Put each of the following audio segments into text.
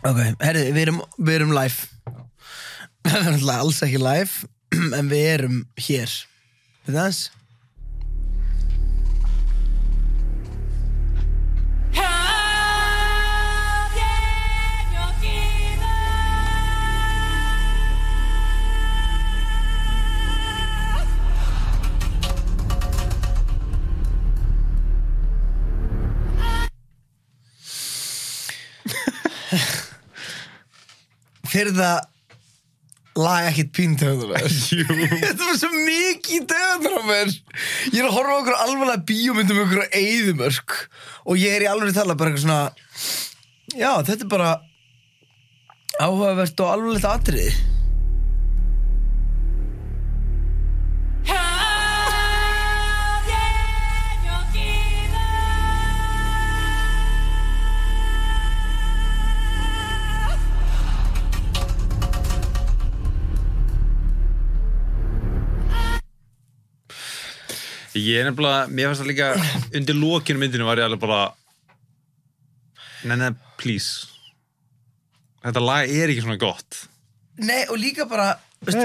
Ok, herri, við erum live. Við erum alltaf alls ekki live, en við erum hér. Við þess? Fyrir það lag ekkert píntöðunar. Þetta var svo mikið töðunar á mér. Ég að horfa á okkur alvarlega bíómyndum okkur á eyðimörk og ég í alveg tala bara eitthvað svona já, þetta bara áhugavert og alvarlegt atriði. Ég nefnilega, mér fannst það líka undir lokinu myndinu var ég alveg bara nei, please þetta lag ekki svona gott. Nei, og líka bara á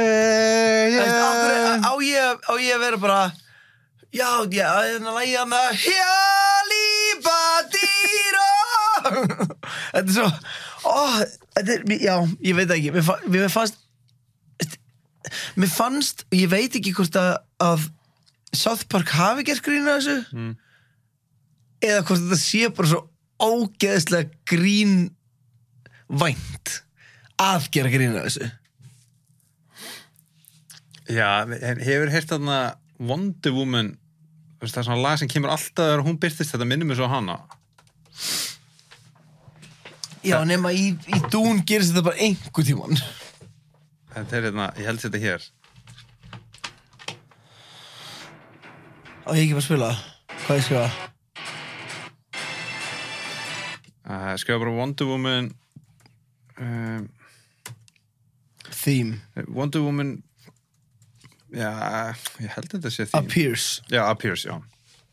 ég að vera bara já, þannig að lagi hann að Hjálibadíró þetta er svo já, ég veit ekki mér fannst og ég veit ekki hvort að South Park hafi gert grín að þessu eða hvort þetta sé bara svo ógeðslega grínvænt að gera grín að þessu. Já, hefur heyrt þarna Wonder Woman, það er svona lag sem kemur alltaf þegar hún birtist, þetta minnir mig svo á hana. Já, nema í Dune gerist þetta bara einhver tímann. Þetta hérna, ég held þetta hér. Á ég ekki bara að spila? Hvað ég skrifa? Skrifa bara Wonder Woman Theme Wonder Woman já, ég held þetta sé theme. Appears. Já, Appears, já.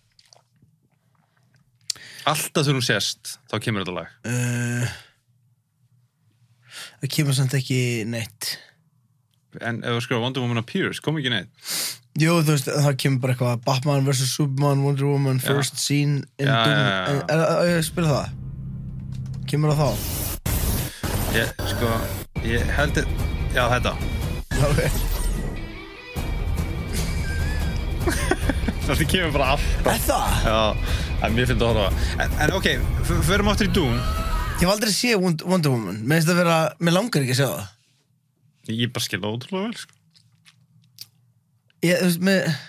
Alltaf þegar hún sést, þá kemur þetta lag. Það kemur samt ekki neitt. En ef þú skrifa Wonder Woman Appears, kom ekki neitt. Jú, þú veist, það kemur bara eitthvað Batman vs. Superman, Wonder Woman, first scene in Doom. Ég spila það. Kemur það þá? Ég held já, þetta. Ok. Þetta kemur bara alltaf. Það? Já, en mér finnst það að horfa. En ok, förum áttur í Doom. Ég hef aldrei séð Wonder Woman. Mér finnst það vera, mér langar ekki að sjá það. Ég bara skilja ótrúlega vel, sko. Þú veist,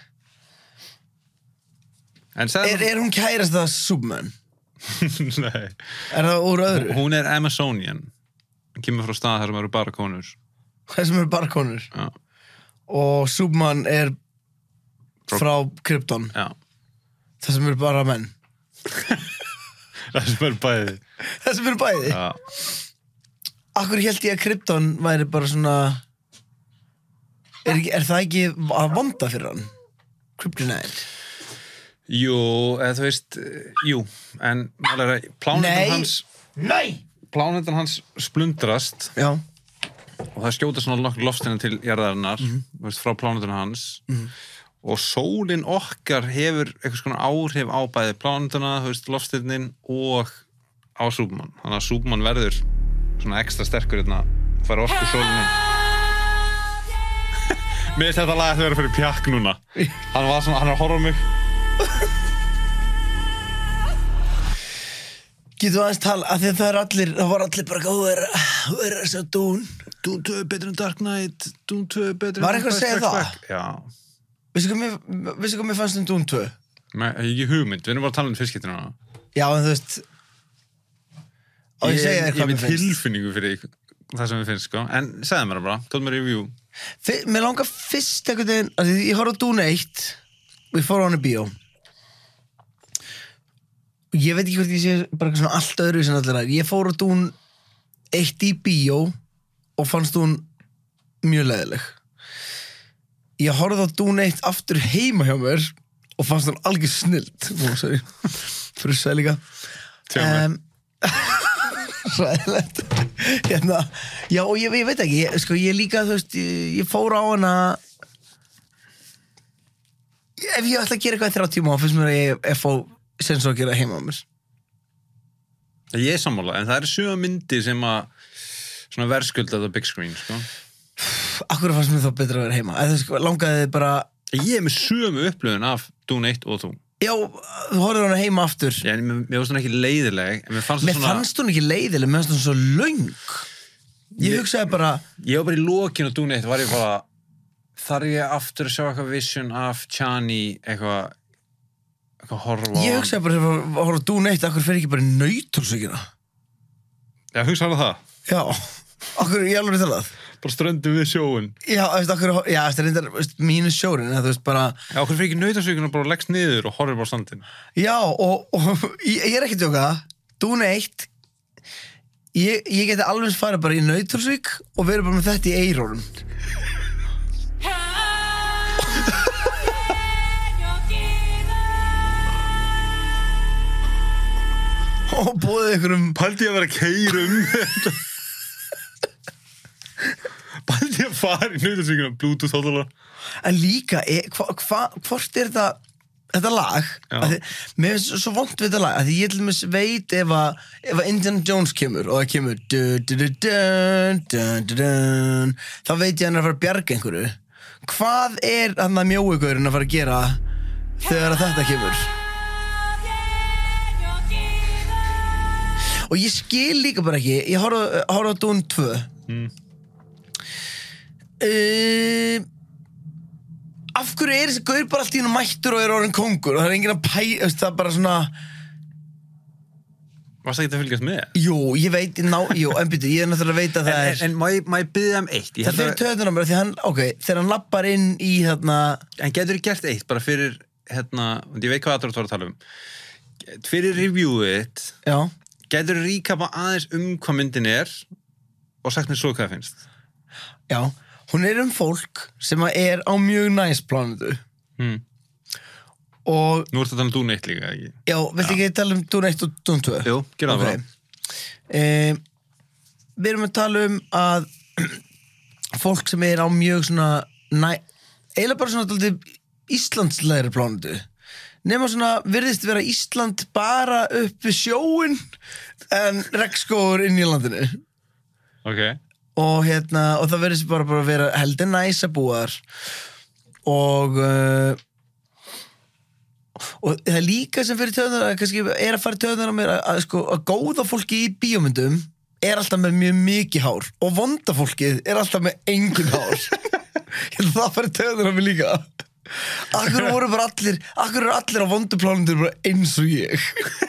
Er hún kærast það Superman? Nei. Er það úr öðru? Hún er Amazonian. Hún kemur frá stað þar sem eru bara konur. Það sem eru bara konur? Já. Og Superman er frá Krypton? Já. Það sem eru bara menn? Það sem eru bæði. Það sem eru bæði? Já. Akkur hélt ég að Krypton væri bara svona er það ekki að vonda fyrir hann? Kryptonite? Jú, eða þú veist, jú, en plánetan hans splundrast. Já. Og það skjóta svona nokkur loftsteina til jarðarinnar, þú veist, frá plánetunum hans. Og sólin okkar hefur eitthvað svona áhrif á bæði plánetuna, þú veist, loftsteinin og á Superman. Þannig að Superman verður svona ekstra sterkur hérna, fara orku sólinu. Mér finnst þetta lag að þau verður fyrir pjakk núna. Hann er að horfa á mig. Getur aðeins tala, af því að það var allir bara góður að sjá Dune 2 er betur en Dark Knight, Dune 2 er betur en... Var eitthvað að segja það? Já. Veistu hvað mér fannst Dune 2? Nei, ekki hugmynd, við erum bara að tala fyrstskiptinu núna. Já, en þú veist og ég segja þér hvað mér finnst. Ég veit tilfinningu fyrir það sem við finnst, sko. En segðu mér það bara, tóð mér review. Mér langar fyrst einhvern veginn, ég horfði á Dune 1 og ég fór á hann í bíó. Og ég veit ekki hvort ég sé bara svona allt öðru sem allir er. Ég fór á Dune 1 í bíó og fannst hún mjög leiðileg. Ég horfði á Dune 1 aftur heima hjá mér og fannst hún algjör snillt. Frussaði líka. Ræðilegt. Já, og ég veit ekki, ég líka, þú veist, ég fór á hana ef ég ætla að gera eitthvað í 3 tíma þá finnst mér að ég fá sens að gera heima á mér. Ég er sammála, en það eru suma myndir sem að svona verðskulda þetta big screen, sko. Akkur fannst mér þá betra að vera heima? Eða þú langaði þið bara... Ég er með sömu upplöfun af Dune 1 og 2. Já, þú horfður hana heima aftur. Já, en mér fannst hún ekki leiðileg, en mér fannst hún ekki leiðileg, mér fannst hún svo löng. Ég hugsaði bara... Ég var bara í lokinu á Dune 1, var ég bara... Þarf ég aftur að sjá eitthvað vision af Chani, eitthvað horfa á... Ég hugsaði bara að horfa á Dune 1, akkur fer ekki bara í Nauthólsvíkina? Já, hugsaði það? Já, akkur ég alveg talað. Bara ströndum við sjóun. Já, akkur, það er reyndar mínu sjórin, þú veist bara... Já, akkur fer ekki í Nauthólsvíkina bara leggst niður og horfir bara standin. Já, og ég er ekki að djóka, Dune 1, ég geti alveg farið bara í Nauthólsvík og verið bara með þetta í eyrunum. Og búið einhverjum... Pældi ég að vera að keyra Pældi ég að fara í Nauthólsvíkina Bluetooth hótala. En líka, hvort er þetta lag? Mér finnst svo vont við þetta lag, að ég til dæmis veit ef að Indiana Jones kemur og það kemur þá veit ég hann að fara að bjarga einhverju. Hvað er hann að mjóugurinn að fara að gera þegar þetta kemur? Og ég skil líka bara ekki, ég horfði á Dune 2. Af hverju er þessi gaur bara allt í hennu mættur og er orðinn kóngur og það er enginn að það er bara svona... Varst það ekki að fylgjast með? Jú, ég veit, en byrju, ég er náttúrulega að veita það er... En má ég biðja eitt? Það fyrir töðuna mér, því hann, þegar hann lappar inn í þarna... En getur þú gert eitt, bara fyrir, ég veit hvað aðra þú var að tala fyrir reviewið, Já. Getur þú recapa aðeins hvað myndin er og sagt mér svo hvað það finnst? Já, hún er fólk sem er á mjög næs plánetu. Og... Nú ertu að tala um Dune 1 líka, ekki? Já, viltu ekki tala um Dune 1 og Dune 2? Jú, gera það bara. Við erum að tala um að fólk sem er á mjög svona eiginlega bara svona dálítið íslandslegri plánetu. Nema svona virðist vera Ísland bara upp við sjóin en regnskógur inn í landinu. Ok. Og og það virðist bara að vera heldur næs að búa þar. Og það er líka sem fyrir töðunar, kannski er að fara töðunar á mér að góða fólki í bíómyndum er alltaf með mjög mikið hár og vonda fólkið er alltaf með engin hár. Ég held að það fyrir töðunar á mig líka. Akkur eru allir á vonduplánundur bara eins og ég.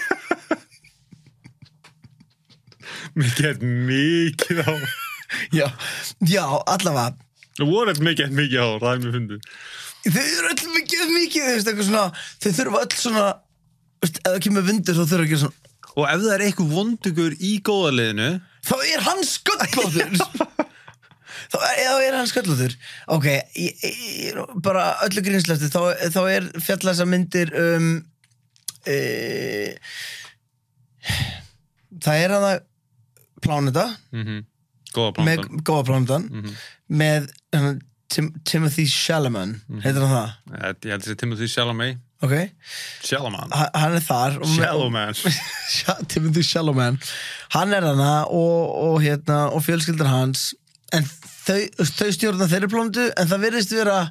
Mikið hár. Já, allavega. Það voru mikið hár, það er mér fundið. Þau eru öll mikið, eitthvað svona, þau þurfa öll svona, ef það kemur vindur þá þurfa að gera svona. Og ef það er eitthvað vondugur í góða liðinu, þá er hann sköllóttur. Þá er hann sköllóttur. Ok, bara öllu grínslefti, þá er fjalla þessar myndir það er hann að pláneta. Góða plánetan. Með Timothy Chalamet, heitir hann það? Ég held að það er Timothy Chalamet. Ok. Chalamet. Hann er þar. Chalamet. Timothy Chalamet. Hann er þarna og fjölskyldar hans, en þau stjórna þeirri plánetu, en það virðist vera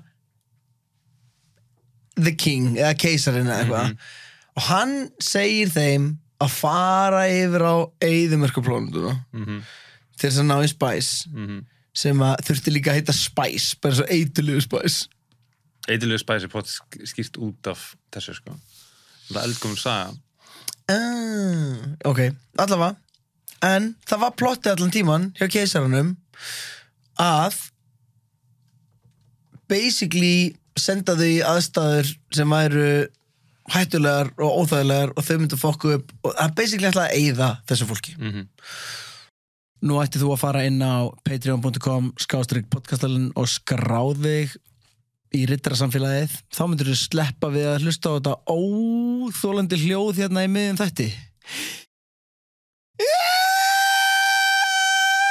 the king, eða keisarinn eða eitthvað. Og hann segir þeim að fara yfir á eyðimerkurplánetuna til þess að ná í Spice, sem að þurfti líka að heita Spice, bara svo eiturlegu Spice. Eiturlegu Spice er pott skýrt út af þessu, sko. Það er eldgómur saga. Ok, allavega. En það var plottið allan tíman hjá keisaranum að basically senda þau í aðstæður sem væru hættulegar og óþægilegar og þau myndu fokku upp og það basically ætlaði að eyða þessu fólki. Nú ætti þú að fara inn á patreon.com/podcastalinn og skrá þig í riddarasamfélagið. Þá myndir þú sleppa við að hlusta á þetta óþólandi hljóð hérna í miðjum þætti.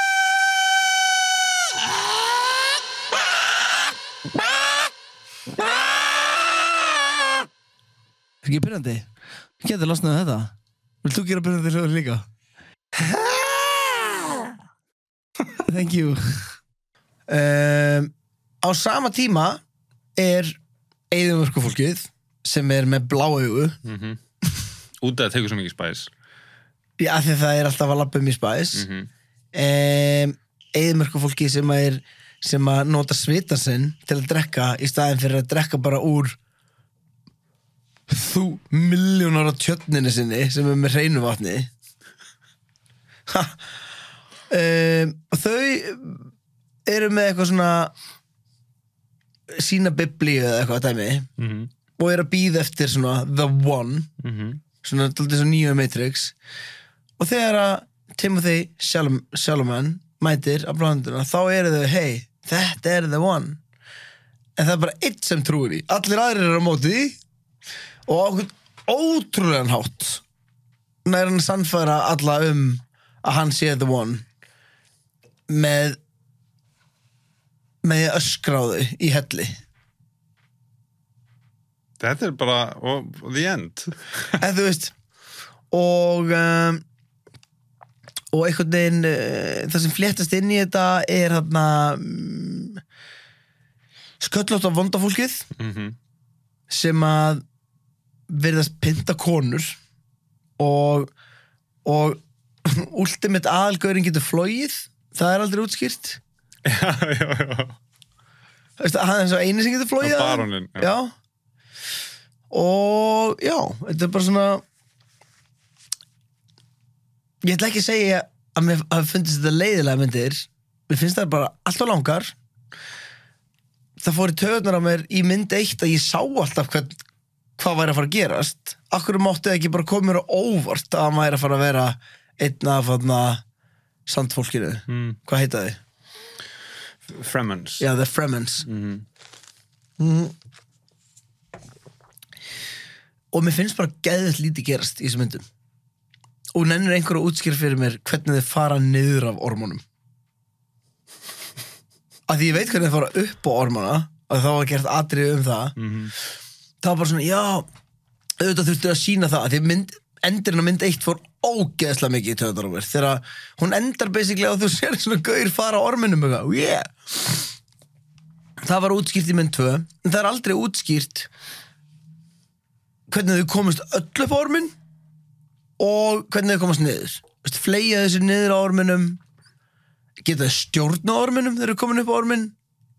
Ekki byrjandi? Getur losnað þetta. Vilt þú gera byrjandi hljóður líka? Thank you. Á sama tíma eyðimörkufólkið sem með blá augu. Út að það tekur svo mikið spæs. Já, því það alltaf að labba í spæs. Eyðimörkufólkið sem að nota svitan sinn til að drekka í staðinn fyrir að drekka bara úr milljónar á tjörninni sinni sem með hreinu vatni. Og þau eru með eitthvað svona sína biblíu eða eitthvað dæmi og eru að bíða eftir svona the one svona daldið svo nýju Matrix og þegar að Timothy Chalamet mætir á blanduna þá eru þau hey, þetta the one en það bara eitt sem trúir í allir aðrir eru á móti því og okkur ótrúlegan hátt nær hann að sannfæra alla að hann sé the one með öskráðu í helli. Þetta bara the end. En þú veist og einhvern veginn það sem fléttast inn í þetta þarna sköllótt af vondafólkið sem að virðast pynta konur og ultimate aðalgaurin getur flogið það aldrei útskýrt Já hann svo eini sem getur flogið baróninn já og já, þetta bara svona ég ætla ekki að segja að mér hafi fundist þetta leiðilega myndir mér finnst það bara alltaf langar það fór í taugarnar á mér í mynd 1 að ég sá alltaf hvað væri að fara að gerast akkur mátti ekki bara koma mér á óvart að hann væri að fara að vera einn af sandfólkinu hvað heita þið? Fremens Já, the Fremens og mér finnst bara geðveikt lítið gerast í þessum myndum og nennir einhver að útskýra fyrir mér hvernig þið fara niður af ormunum að því ég veit hvernig þið fara upp á ormana að þá var gert atriði það það var bara svona, já auðvitað þurftu að sína það að því endurinn á mynd 1 fór ógeðslega mikið í töðar á mér þegar hún endar basically á þú sér svona gaur fara á orminum og yeah það var útskýrt í mynd 2 en það aldrei útskýrt hvernig þau komast öll upp á ormin og hvernig þau komast niður fleygja þessu niður á orminum geta þau stjórn á orminum þegar þau komin upp á ormin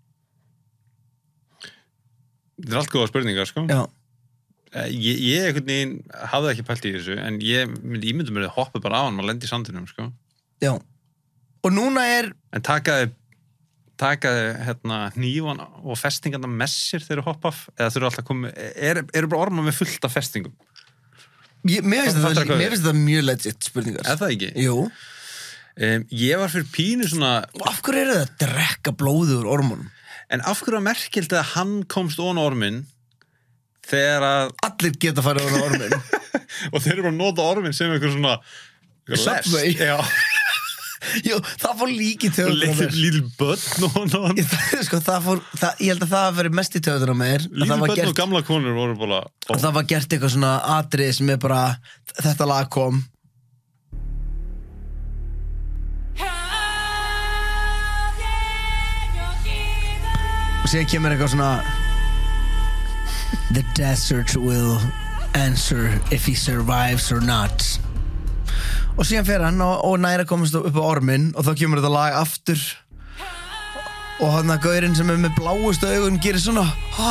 Þetta allt góða spurningar sko Já Ég einhvern veginn hafði ekki pælt í þessu en ég myndi ímynda mér að hoppa bara á hann maður lendi í sandinum sko Já og núna en takaði hnífan og festingarna með sér þegar þú hoppa af eða þurfa alltaf að koma eru bara ormar með fullt af festingum Mér finnst þetta mjög legit spurningar það ekki? Jú Ég var fyrir pínu svona og af hverju það að drekka blóðu úr ormunum? En af hverju að merkild að hann komst ofan ormin þegar að allir geta farið á ormin og þeir eru bara að nota ormin sem eitthvað svona Subway Jú, það fór líki töðunar Lítil börn og ég held að það að vera mest í töðunar mér Lítil börn og gamla konur voru bara það var gert eitthvað svona atrið sem bara þetta lag kom og síðan kemur eitthvað svona The desert will answer if he survives or not og síðan fer hann og næra komast upp á ormin og þá kemur þetta lag aftur og hann að gaurinn sem með bláustu augun gerir svona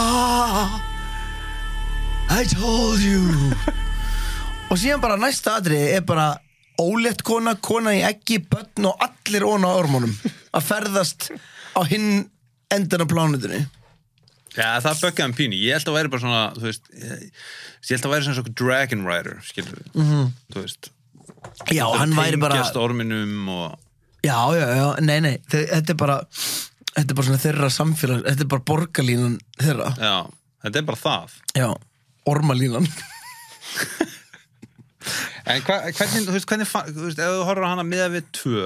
I told you og síðan bara næsta atriði bara ólétt kona í eggi, börn og allir ofan á ormunum að ferðast á hinn endan á plánutunni Já, það böggaði pínu. Ég held að væri bara svona, þú veist, ég held að væri svona Dragon Rider, skilur við. Þú veist. Já, hann væri bara tengjast orminum og Já, nei, þetta er bara svona þeirra samfélag, þetta er bara borgarlínan þeirra. Já, þetta er bara það. Já, ormalínan. En hvernig, þú veist, ef þú horfir á hana miðað við 2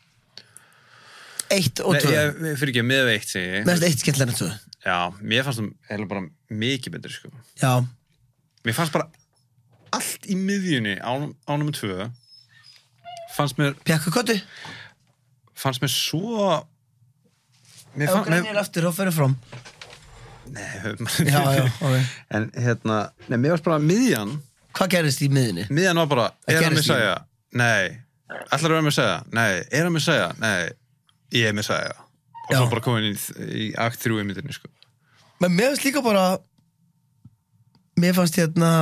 1 og 2 Fyrir ekki, miðað við 1 segi ég. Mest 1 skemmtilega en 2 Já, mér fannst það bara mikið betri sko. Já Mér fannst bara allt í miðjunni á nummer 2 fannst mér Pjakkaköttu svo Ef þú grænir aftur, þá ferðu fram Nei, Já, ok en mér varst bara miðjan Hvað gerðist í miðjunni? miðjan var bara, er hann gerðist í Messiah? Nei. Ætlar að vera Messiah? Nei. Er hann Messiah? Nei. Ég er Messiah. Og svo bara komin í akt 3 í myndinni, sko. Men mér finnst líka bara mér fannst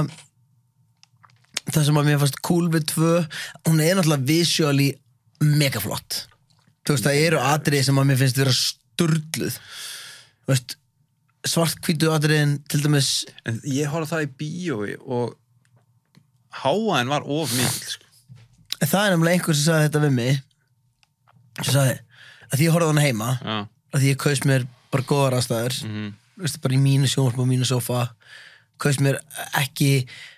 það sem að mér fannst cool við 2 hún náttúrulega visually mega flott þú veist, það eru atriði sem að mér finnst vera sturluð þú veist, svarthvítu atriðin til dæmis En ég horfði það í bíói og háaðin var of mikil, sko. En það nefnilega einhver sem sagði þetta við mig sem sagði að því ég horfði á hana heima að því ég kaus mér bara góðar aðstæður þú veist, bara í mínu sjónvarp og mínu sófa kaus mér ekki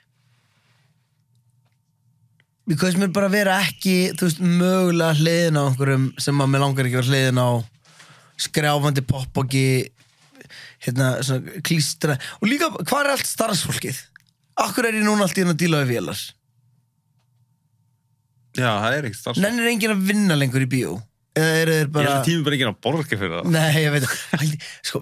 ég kaus mér bara vera ekki þú veist, mögulega hliðin á einhverjum sem að mér langar ekki að vera hliðin á skrjáfandi poppoki svona klístra og líka, hvað allt starfsfólkið? Akkur ég núna allt í að díla við vélar? Já, það ekkert starfsfólk. Nennir enginn að vinna lengur í bíó? Eða eru þeir bara... Ég held tíminn bara enginn að borga fyrir það. Nei, ég veit sko,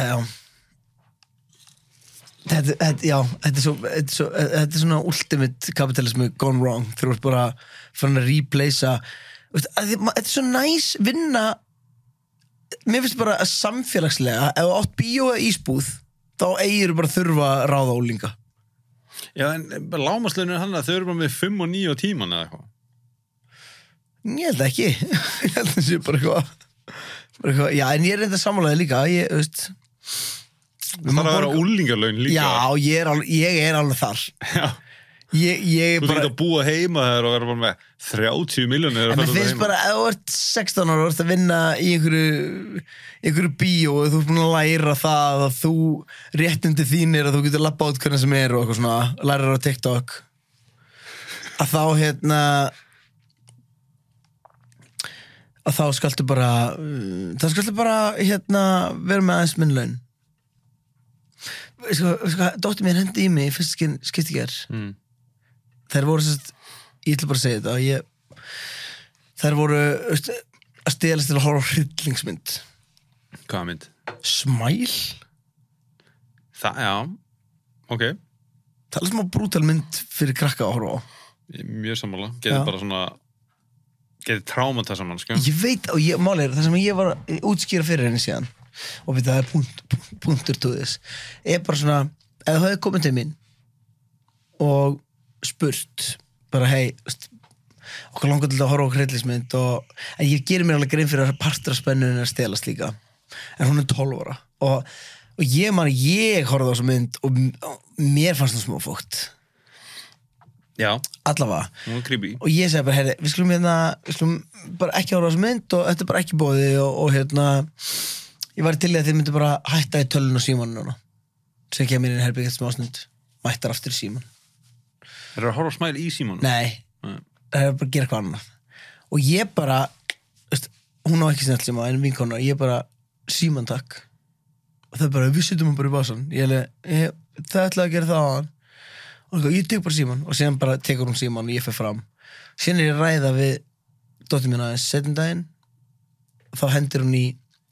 þetta er svona ultimate kapitalismu gone wrong þegar þú ert bara fyrir að replacea þetta er svo næs vinna mér finnst bara að samfélagslega ef þú átt bíó eða ísbúð þá eigir bara þurfa að ráða ólinga Já, en lágmarkslauninu er hann að þau eru bara með 5 og 9 tíman eða eitthvað Ég held ekki ég held að það sé bara eitthvað já, en ég er reynda sammálaði líka ég veist Það þarf að vera úlingarlaun líka Já, ég er alveg þar Já Ég Þú bara getur að búa heima þegar og vera bara með 30 milljónir En mér finnst bara að þú ert 16 ára og ert að vinna í einhverju bíó og þú ert búin að læra það að þú réttindi þínir að þú getur labba át hvernig sem er og eitthvað svona lærir á TikTok að þá skaltu bara vera með aðeins minn laun dóttir mér hendi í mig í fyrst skipti ger þær voru ég ætla bara að segja þetta þær voru að stelast til að horfa á hryllingsmynd Hvaða mynd? Smile Já, ok það er smá brútal mynd fyrir krakka að horfa á Mjög sammála, getur bara svona getur trámata saman, sko Ég veit, og málið það sem ég var að útskýra fyrir henni síðan og við það er punktur to this er bara svona, ef þú hefði komið til mín og spurt bara, hei, okkur langar til að horfa á hryllingsmynd en ég gerir mér alveg grein fyrir að partur af spennunni að stelast líka en hún er 12 ára og ég horfði á þessu mynd og mér fannst það smáfókt Já, allavega hún er creepy og ég segi bara, herri, við skulum bara ekki horfa á þessu mynd og þetta er bara ekki bóði og ég var til í að þið myndi bara hætta í tölun og síman núna sem kemur inn í herbyggið smásnund mættar aftur í síman Er það að horfa á Smile í símanum? Nei, það er bara að gera eitthvað annað og ég bara hún á ekki snett síma, en vinkona ég bara, síman takk og það er bara, við setjum hann bara í basan það ætlaði að gera það á hann og ég tek bara síman og síðan bara tekur hún síman og ég fer fram síðan er ég að ræða við dóttir mína setjum daginn og þá hendur hún í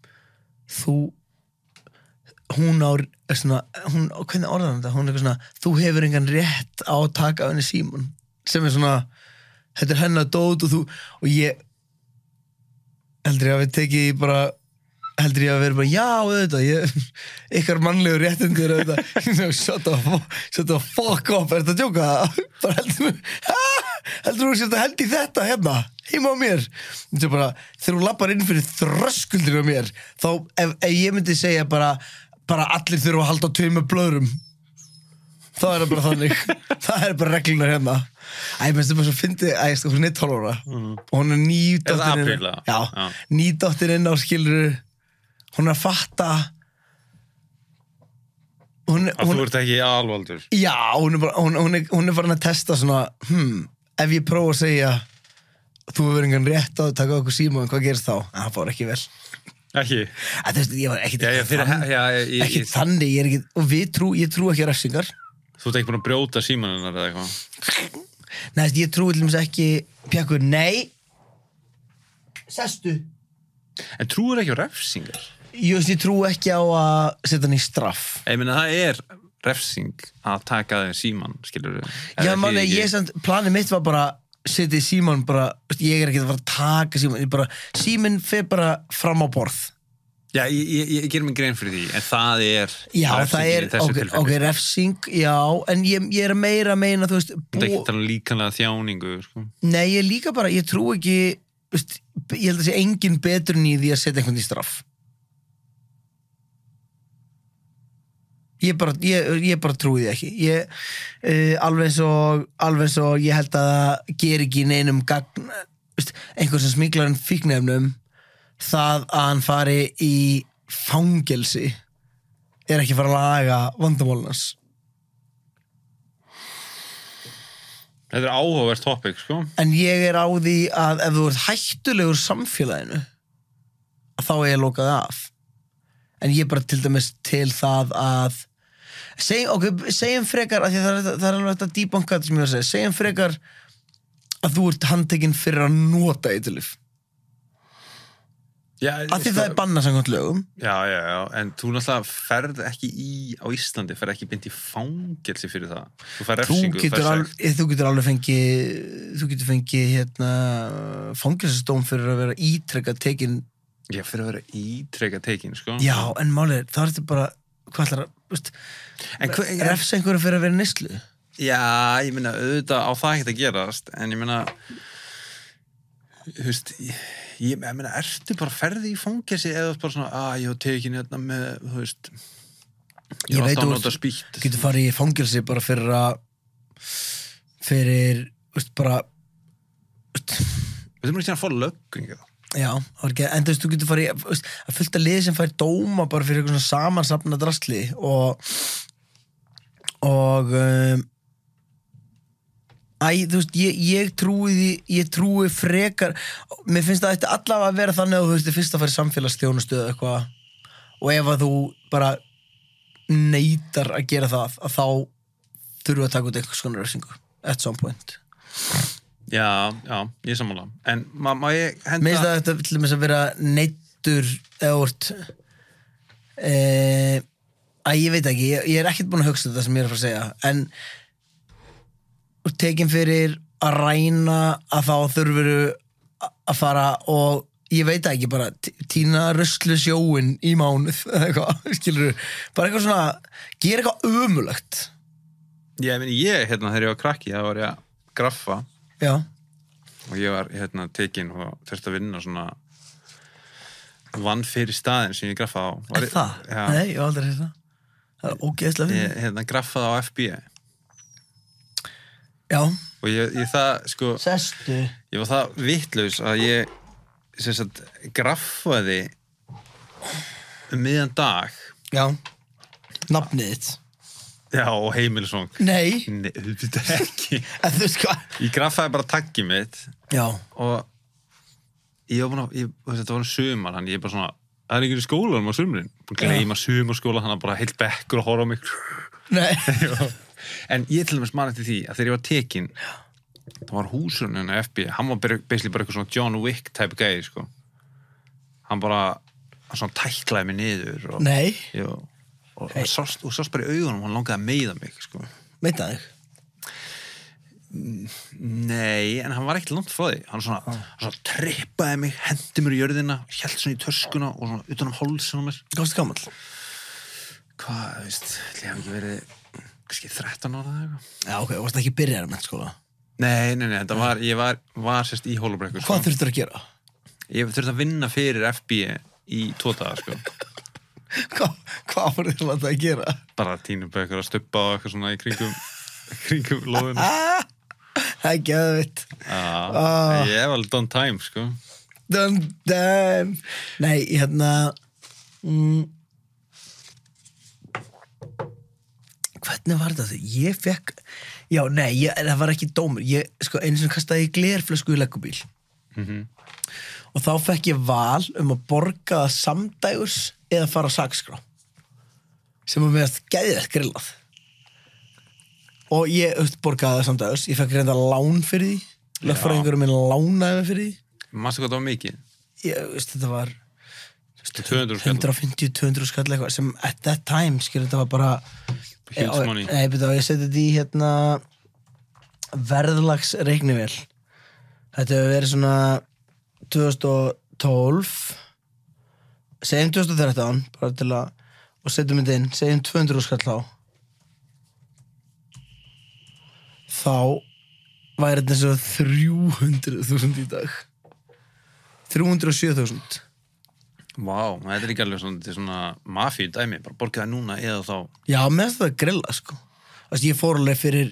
hún hvernig orðar hann þetta hún er eitthvað svona, þú hefur engan rétt á að taka af henni síman sem er svona, þetta er hennar dót og ég heldur ég að við tekið bara heldur ég að vera bara, já, auðvitað ykkar mannlegu réttindir auðvitað shut the fuck up er þetta að djóka bara heldur þú að held í þetta hérna, heima á mér bara, þegar þú lappar inn fyrir þröskuldir á mér, þá ef ég myndi segja bara allir þurfa að halda á tveimur blöðrum þá er það bara þannig það er bara reglunar hérna mennst það bara svo fyndi, hún er 12 ára og hún er nýdóttir inn á skilur hún er að fatta að þú ert ekki alvaldur já, hún er farin að testa svona ef ég prófa að segja þú hefur engan rétt á að taka okkur síma hvað gerist þá? Það fór ekki vel ekki? Ég var ekki þannig og ég trú ekki refsingar Þú ert ekki búin að brjóta símanunnar eða eitthvað? Nei, ég trúi til dæmis ekki Pjakkur, nei Sestu En trúir ekki á refsingar? Ég trúi ekki á að setja hann í straff Ég meina, það refsing að taka þig síman, skilur við? Já, manni, planið mitt var bara setja í síman bara, ég ekki að fara að taka síman síminn fer bara fram á borð Já, ég ger mig grein fyrir því, en það já, refsing í þessu tilfelli. Ok, refsing, já, en ég meira að meina, þú veist Það ekki tala líkanlega þjáningu, sko. Nei, ég líka bara, ég trú ekki, veist, ég held að sé engin betur en í því að setja einhvern í straff. Ég bara trúi því ekki. Alveg svo ég held að það ger ekki neinum gagn, veist, einhver sem smyglar fíkniefnum það að hann fari í fangelsi ekki fara að laga vandamálunars. Þetta áhugavert topic, sko. En ég á því að ef þú ert hættulegur samfélaginu þá ég lokaði af. En ég bara til dæmis til það að segjum frekar að það alveg þetta debunka sem ég var að segja, segjum frekar að þú ert handtekinn fyrir að nota eiturlyf. Já, að því það bannað samkvæmt lögum. Já, en þú náttúrulega ferð ekki ferð ekki beint í fangelsi fyrir það. Þú ferð refsingu, þú getur alveg fengið fangelsisdóm fyrir að vera ítrekað tekin. Já, fyrir að vera ítrekað tekin, sko. Já, en málið, það er þetta bara, hvað ætlar að, veist, refs einhverju fyrir að vera neyslu? Já, ég meina, auðvitað á það ekkert að gerast, en ég meina, þú veist, ég meina, ertu bara ferði í fangelsi eða bara svona, ég var tekin hérna með, þú veist, ég var alltaf að nota spýtt. Þú getur farið í fangelsi bara veist, bara, Við þurfum ekki að fá lögging, Já, en þú veist, þú getur farið að fullta lið sem fær dóma bara fyrir eitthvað svona samansafna drasli og þú veist, ég trúi frekar, mér finnst það ætti allavega að vera þannig að þú veist, fyrst að fara í samfélagsþjónustu eða eitthvað og ef að þú bara neitar að gera það, að þá þurfum að taka út eitthvað svona refsingu at some point. Já, ég sammála. En má ég henda... Mér finnst það þetta til dæmis að vera neittur eða úrt ég veit ekki, ég ekkert búin að hugsa þetta sem ég að fara að segja, en tekin fyrir að ræna að þá þurfuru að fara og ég veit ekki bara tína ruslu sjóin í mánuð eða eitthvað, skilur bara eitthvað svona, gera eitthvað ömulegt. Ég meni, þegar ég var krakki, þá var ég að graffa. Já. Og ég var tekin og þurfti að vinna svona vann fyrir staðinn sem ég graffaði á. Það? Já. Nei, ég var aldrei það. Það er ógeðslega fyrir. Ég graffaði á FBI. Já. Og ég það, sko... Sestu. Ég var það vitlaus að ég, graffaði miðjan dag. Já. Nafnið þitt. Já, og heimilisvang. Nei, þetta ekki. En þú veist hvað? Ég graffaði bara taggið mitt. Já. Og ég var búin að, þetta var sumar, hann ég bara svona, það ekki í skólanum á sumrin. Búin að gleyma sumarskóla, hann bara heilt bekkur og horfa á mig. Nei. En ég til dæmis man eftir því að þegar ég var tekin, það var húsrunnin af FBI, hann var basically bara eitthvað svona John Wick type gæði, sko. Hann svona tæklaði mig niður. Og, Nei. Jú. Og sást bara í augunum, hann langaði að meiða mig, sko. Meitaði þig? Nei, en hann var ekkert langt frá því. Hann svona trippaði mig, hendi mér í jörðina, hélt svona í töskuna og svona utan hálsinn á mér. Hvað varstu gamall? Hvað, veist, ég hef ekki verið kannski 13 ára eða eitthvað. Já, ok, varstu ekki byrjar með skóla? Nei, ég var sérst í Hólabrekku, sko. Hvað þurftur að gera? Ég þurfti að vinna fyrir FBI í 2 daga, sko. Hvað voru þið að gera? Bara tínubökkur að stuppa og eitthvað svona í kringum lóðinu. Það er geðvitt. Ég hef alveg done time, sko. Done time. Nei, hvernig var þetta? Ég fekk, það var ekki dómur. Ég, sko, einu sem kastaði glerflösku í leggubíl. Og þá fekk ég val að borga það samdægurs eða fara á sakskrá sem var meðast geðveikt grillað. Og ég veit, þú veist, ég er ekkert búin að hugsa þetta sem ég er að fara að segja, en þú veist, og ég borgaði það samdags, ég fekk reynda lán fyrir því lögfræðingurum minn lánaði fyrir því Manstu hvað það var mikið? Þetta var 200 skall 150-200 skall eitthvað sem at that time, þetta var bara Huge money ég seti þetta í hérna verðlagsreiknivél þetta hefur verið svona 2012 segjum 2013 bara til að, og setjum þetta inn segjum 200 skall þá væri þetta eins og 300.000 í dag 307.000 Vá, þetta er ekki alveg svona mafíu dæmi, bara borgaði núna eða þá Já, með það grilla, sko ég fór alveg fyrir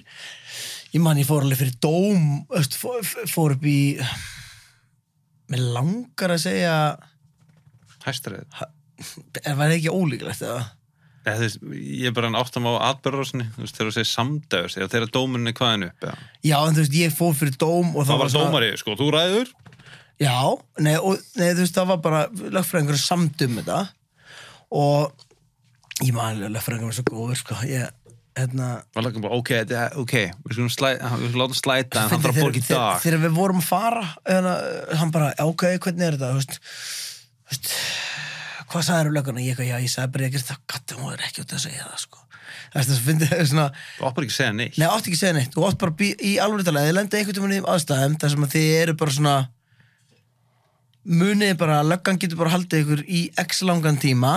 dóm fór upp í mér langar að segja Hæstarétt var það ekki ólíklegt eða? Ég er bara áttam á atburðarásinni þegar þú segir samdægurs eða þegar dóminni hvaðin upp Já, en ég fór fyrir dóm og það var dómari, sko, þú ræður Já, það var bara lögfræðingur samdum þetta og ég manlega lögfræðingur var svo góður, sko var lögum bara, ok, við skulum láta slæta en hann þarf að borga í dag Þegar við vorum að fara hann bara, ok, hvernig er þetta hvað sagðir lögguna? Ég sagði bara, ég hún er ekki út að segja það, sko það finnst svona Þú átt bara ekki að segja neitt Nei, átt ekki að segja neitt, þú átt bara í alveg talað þið lenda einhvern tímann í aðstæðum þar sem að þið eru bara svona munið bara, löggan getur bara haldið ykkur í x langan tíma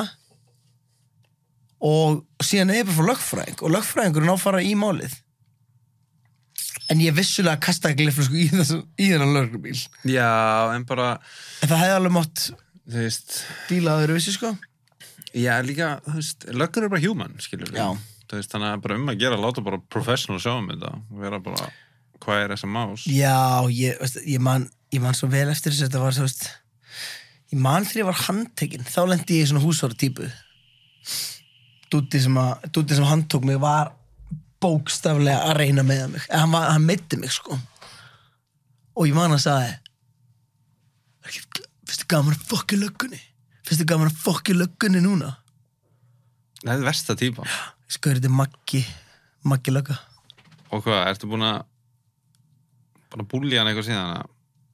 og síðan er bara fyrir lögfræðing og lögfræðingurinn á að fara í málið en ég vissulega kastaði gleiflösku í þennan lögreglubíl Já, en bara en það hefði alveg mátt þú veist díla að öðruvísi, sko Já, líka, þú veist, löggur er bara human, skilur Já Þannig að bara að gera, láta bara professional sjá þetta og vera bara, hvað er þessa más Já, ég man svo vel eftir þess að þetta var, þú veist ég man þegar ég var handtekinn þá lendi ég í svona húsvara típu Dúddi sem handtók mig var bókstaflega að reyna með mig hann meiddi mig, sko og ég man að sagði finnst þið gaman að fokki löggunni finnst þið gaman að fokki löggunni núna Það er versta típa Sko, þetta er Maggi lögga Og hvað, ertu búin að bara búlja hann eitthvað síðan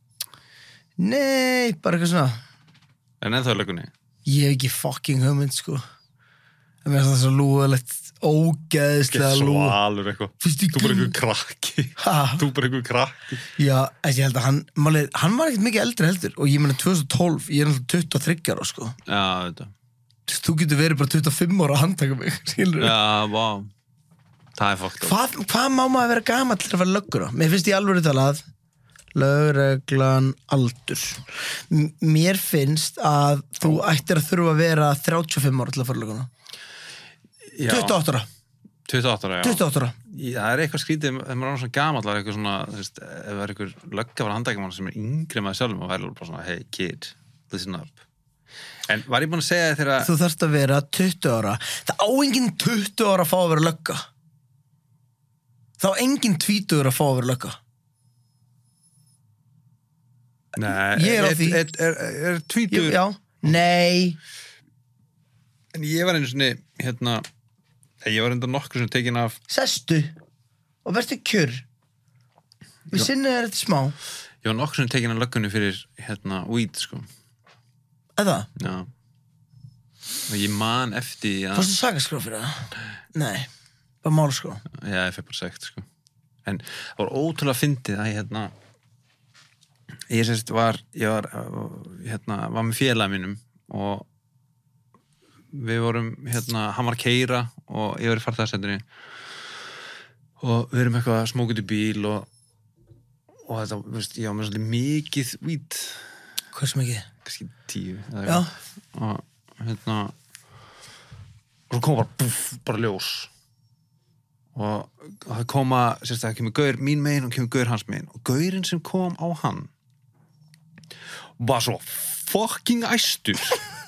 Nei, bara eitthvað svona En ennþá í löggunni Ég hef ekki fucking hugmynd, sko en mér finnst það svo lúðalegt ógeðslega lúð Svalur eitthvað Þú bara einhver krakki Þú bara einhver krakki Já, ég held að hann var ekkert mikið eldri heldur og ég meina 2012, ég er náttúrulega 23 ára, sko Já, þetta Þú getur verið bara 25 ára að handtaka mig, skilur Já, vá Það er fokkt Hvað má maður vera gamall til að vera löggur á? Mér finnst ég alveg talað lögreglan aldur Mér finnst að þú ættir að þurfa að vera 35 ára til að fara lögguna 28 ára 28 ára, já 28 ára Það er eitthvað skrítið, ef maður er svona gamall eitthvað svona, þú veist, ef það er eitthvað lögga var handtækjumann sem er yngri með sjálfum og væri bara svona, hey kid, listen up En var ég búin að segja þegar Þú þarft að vera 20 ára Það á enginn 20 ára að fá að vera lögga Það á enginn 20 ára að fá að vera lögga Nei, Ég er á því Er 20 Já, nei En ég var einu svona, ég var enda nokkur sem tekin af Sestu og verður kjör Við sinnið er þetta smá Ég var nokkur sem tekin af löggunni fyrir, weed, sko Eða? Já Og ég man eftir að Fórstu sakaskrá fyrir það? Nei, bara málskrá Já, ég fekk bara sekt, sko En það var ótrúlega fyndið að ég var með félaga mínum og við vorum, hann var að keyra og ég var í farþegarsætinu og við erum eitthvað smókut í bíl og þetta, veist, ég var með svolítið mikið weed Hversu mikið? Kannski 10 eða Já eitthvað. Og svo kom bara ljós og það koma, það kemur gaur mín megin og kemur gaur hans megin og gaurinn sem kom á hann var svo fucking æstur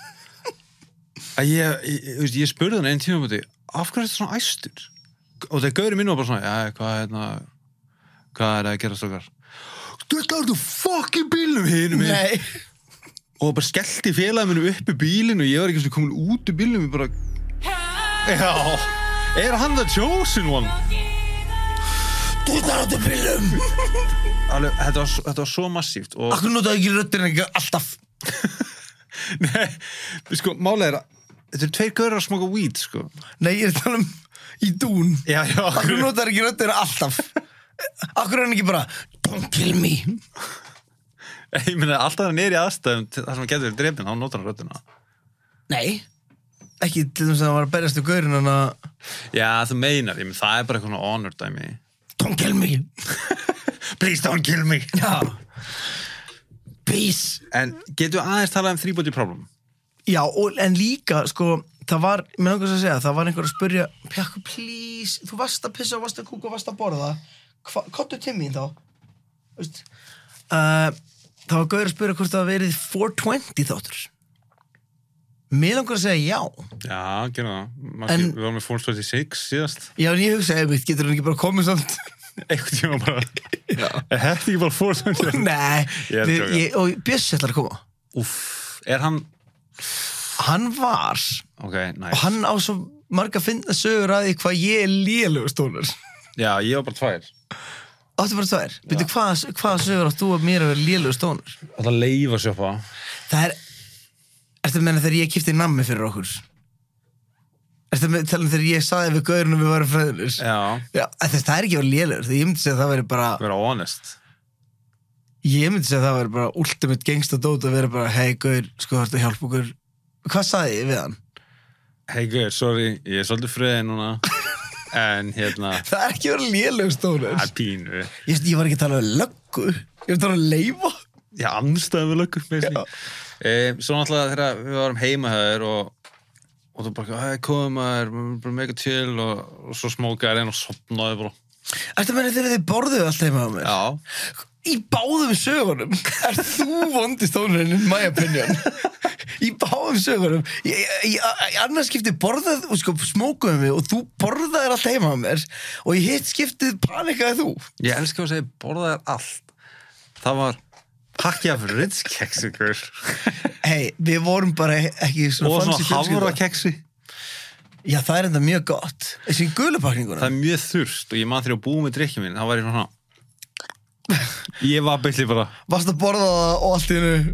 að ég spurði hann einn tíma af hverju er þetta svona æstur og þegar gaurinn minn var bara svona hvað er það að gera strókar þetta er þú fucking bílnum hinum Nei og bara skellti félagið minn upp í bílinn og ég var ekki svona komin út í bílnum og bara já, er hann the chosen one Þú ert bílum. Alveg, þetta var svo massíft og... Akkur notaðu ekki röddina ekki alltaf. Nei, sko, málega þetta eru 2 gaurar að smoka weed, sko. Nei, ég að tala í dún. Já, Akkur notaðu ekki röddina alltaf. Akkur hann ekki bara, don't kill me. Ég meina, alltaf hann í aðstæðum þar sem hann getur verið drepinn, þá notar hann röddina. Nei, ekki til þess að hann var að berjast í gaurin hann að... Já, þú meinar, ég meina, það er bara eitthvað svona honor dæmi. Don't kill me. Please don't kill me. Já. Peace. En getur aðeins talað 3 body problem? Já, en líka, sko, það var, mér langar að segja, það var einhver að spyrja, Pjakku, please, þú varst að pissa, varst að kúka, varst að borða, kottu til mín þá? Veist, það var gauður að spyrja hvort það verið 420 þáttur. Mér langar að segja já. Já, gera það. Við varum með 426 síðast. Já, en ég hugsaði, getur hann ekki bara komið samt? Eitthvað tíma bara. Er þetta ekki bara 420? Nei, og Bjössi ætlar að koma. Úff, er hann... Hann var. Ok, nice. Og hann á svo marga finna sögur að því hvað ég er lélegur stónur. Já, ég var bara 2. Áttu bara 2? Veitu, hvað sögur átt þú að mér að vera lélegur stónur? Það leifa sjoppa. Það ertu að menna þegar ég kipti nammi fyrir okkur? Ertu að tala þegar ég saði við gaurinn við varum fræðilir? Já, það er ekki að vera lélegur. Ég myndi segja að það veri bara... Vera honest. Ég myndi segja að það veri bara ultimate gangsta dót að vera bara, hei gaur, sko þarftu að hjálpa okkur. Hvað saði ég við hann? Hei gaur, sorry, ég er svolítið friðið núna. En hérna... Það er ekki að vera lélegur stónur. Það er pínu. Ég var ekki að tala um löggu. Ég var að tala um leifa. Já, andstæðu við löggu, svo náttúrulega þegar við varum heimahöður og þú bara, komum maður, bara mega chill og svo smókaði einn og sopnaði bara. Ertu að menna þegar þið borðuðu allt heima á mér? Já. Í báðum sögunum þú vondi stónurinn in my opinion. Í báðum sögunum. Í annars skipti borðað og sko smókuðum við og þú borðaðir allt heima á mér og í hitt skiptið panikaði þú. Ég elska að segja borðaðir allt. Það var pakki af Ritz-keksi, ykkur. Hei, við vorum bara ekki svona og fancy svona hafrakeksi. Já, það er enda mjög gott. Þessi gulupakninguna. Það er mjög þurrt og ég man þegar ég búið með drikkið minn, þá var ég svona ég var byrli bara. Varst að borða það og allt í hennu?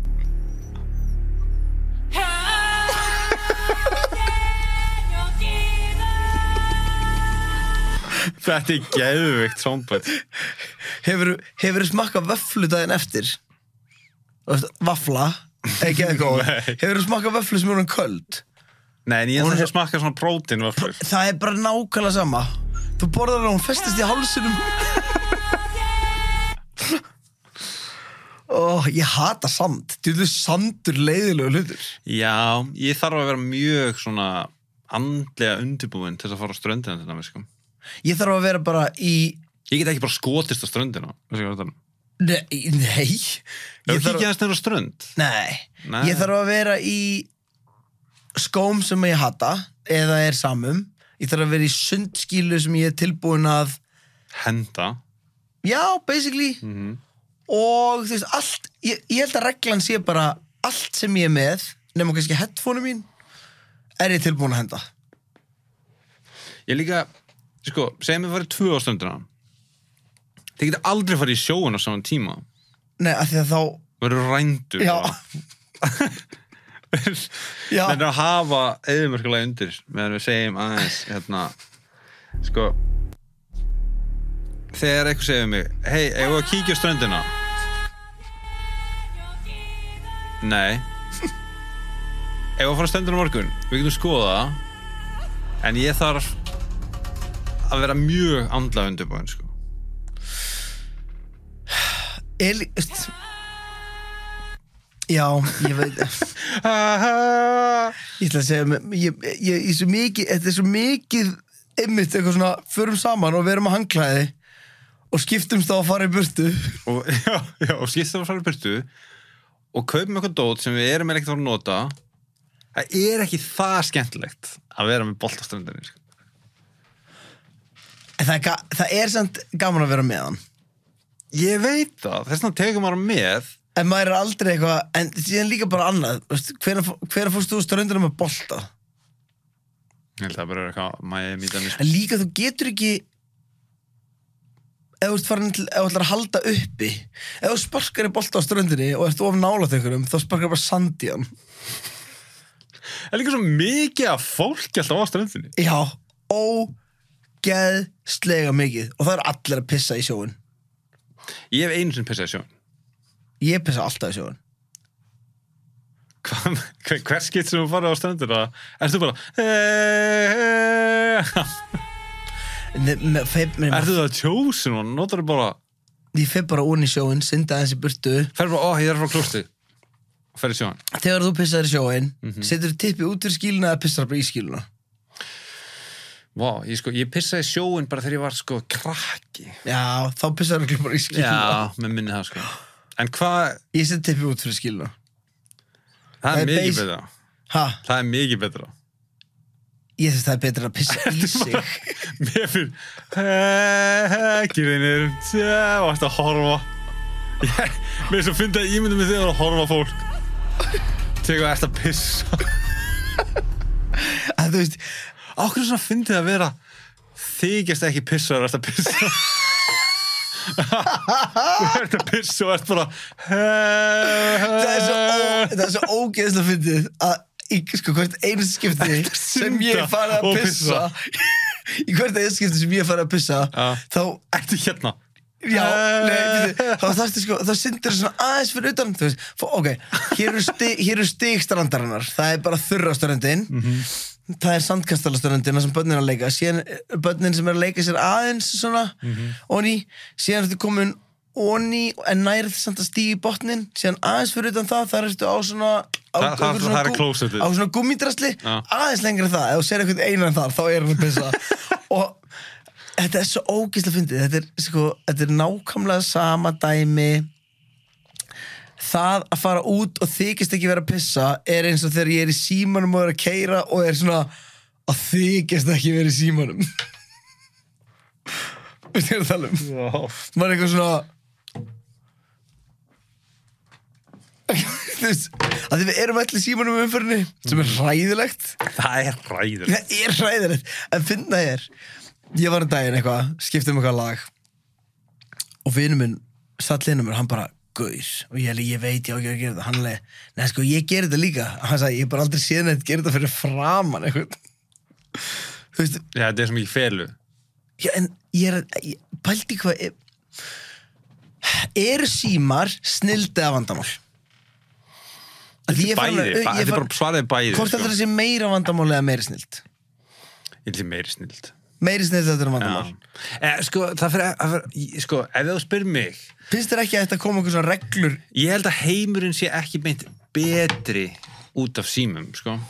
Þetta er geðveikt soundbite. Hefurðu smakkað vöfflu daginn eftir? Vafla, ekki eitthvað. Hefurðu smakkað vöfflu sem er hún köld? Nei, en ég ætla að smakka svona prótínvöfflur. Það er bara nákvæmlega sama. Þú borðar hana og hún festist í hálsinum. Ég hata sand. Þú veist, sandur leiðilegu hlutur. Já, ég þarf að vera mjög svona andlega undirbúin til að fara á ströndina til það, sko. Ég þarf að vera bara í... Ég get ekki bara skotist á ströndina. Nei. Þú kíkja aðeins nefnir á strönd? Nei. Ég þarf að vera í skóm sem ég hata eða er samum. Ég þarf að vera í sundskílu sem ég er tilbúin að henda. Já, basically. Og þú veist, allt ég held að reglan sé bara allt sem ég er með, nema kannski headphone-u mín, er ég tilbúin að henda. Ég líka, sko, segjum við farið 2 á ströndina. Þið getur aldrei farið í sjóun á saman tíma. Nei, af því að þá verður rændur. Já. Já. Það er að hafa eðumörkulega undir meðan við segjum aðeins, sko, þegar eitthvað segir mig, hei, eigum við að kíkja á ströndina? Nei. Eigum við að fara á ströndina á morgun? Við getum skoða það, en ég þarf að vera mjög andlega undirbúin, sko. Já, ég veit. Ég ætla að segja, ég svo mikið, þetta er svo mikið einmitt eitthvað svona, förum saman og verum að hangklæði og skiptumst á að fara í burtu. Og skiptumst á að fara í burtu og kaupum eitthvað dót sem við erum ekkert að nota. Það er ekki það skemmtilegt að vera með bolt á ströndinni, sko. Það er samt gaman að vera með hann. Ég veit það, þess vegna tekur maður með. En maður er aldrei eitthvað, en síðan líka bara annað, hvenær fórst þú ströndina með bolta? Ég held að það bara er eitthvað Miami dæmi. En líka þú getur ekki, ef þú ert farin til, ef þú ætlar að halda uppi, ef þú sparkar í bolta á ströndinni og ert of nálægt einhverjum, þá sparkar bara sand í hann. Það er líka svo mikið af fólki alltaf á ströndinni. Já, ógeðslega mikið. Og það er allir að pissa í sjóin. Ég hef einu sinni pissað í sjóin. Ég pissa alltaf í sjóin. Hver skipt sem þú farið á ströndina? Ertu bara... Ertu það tjósin og notar þú bara... Ég fer bara ón í sjóin, synda aðeins í burtu. Fer bara, ég er frá klósti. Og fer í sjóin. Þegar þú pissar í sjóin, setur þú tippið út fyrir skíluna eða pissar bara í skíluna? Vá, ég pissaði í sjóin bara þegar ég var krakki. Já, þá pissar þú bara í skíluna. Já, með minni það En hvað... Ég set tippið út fyrir skíluna. Það er mikið betra. Ha? Það er mikið betra. Ég þess það er betra að pissa í sig. Mér fyrir... Gyrðinir. Og eftir að horfa. Mér svo fyndi að ímynda mig þegar að horfa fólk. Tegur eftir að pissa. Þú veist... Ákveður svona fyndið að vera þykjast ekki pissa og eftir að pissa. Þú ert að pissa og ert bara... Það er svo ógeðslega fyndið að í hvert einasta skipti sem ég farið að pissa í hvert einasta skipti sem ég farið að pissa þá ertu hérna já, þá syndir það svona aðeins fyrir utan þú veist, ok, hér eru stigstrandarinnar það er bara þurrastöndin það er sandkastalastörundina sem börnin er að leika síðan börnin sem er að leika sér aðeins svona onni, síðan ertu komin onni en nærið samt að stíga í botnin síðan aðeins fyrir utan það ertu á svona það er klósettið á svona gúmídrasli aðeins lengra það ef þú sér eitthvað einan þar þá er hann að pissa og þetta er svo ógeðslega fyndið þetta er nákvæmlega sama dæmi það að fara út og þykist ekki vera að pissa er eins og þegar ég er í símanum og er að keyra og er svona að þykist ekki vera í símanum veistu hvað ég er að tala um? Já. Maður er eitthvað svona þú veist að því við erum allir í símanum umferðinni sem er hræðilegt það er hræðilegt en finna ég var daginn eitthvað skiptum eitthvað lag og vinur minn satt linnum mér hann bara gaur og ég veit ég á ekki að gera þetta hann leið, nei sko ég ger þetta líka hann sagði ég bara aldrei séð neitt gera þetta fyrir framan eitthvað þú veist já þetta er sem ekki felu já en ég pældi hvað eru símar snildi af vandamál þetta er bara svaraði bæði hvort heldur þessi meira vandamál eða meiri snild ég held meiri snild þetta er vandamál það fyrir ef þú spyrir mig finnst þér ekki að þetta koma einhver svona reglur ég held að heimurinn sé ekki meint betri út af símum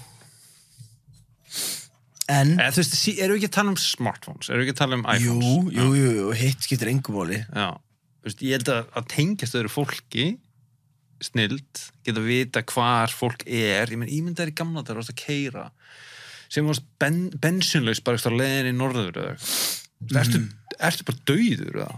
en þú veist, erum við ekki að tala um smartphones erum við ekki að tala um iPhones jú, hitt skiptir engu máli já, þú veist, ég held að tengjast öðru fólki snild, geta að vita hvar fólk er, ég menn ímyndaður í gamla dagar varst að keyra sem varst bensinlaus bara á leiðinni í norður eða ertu bara dauður eða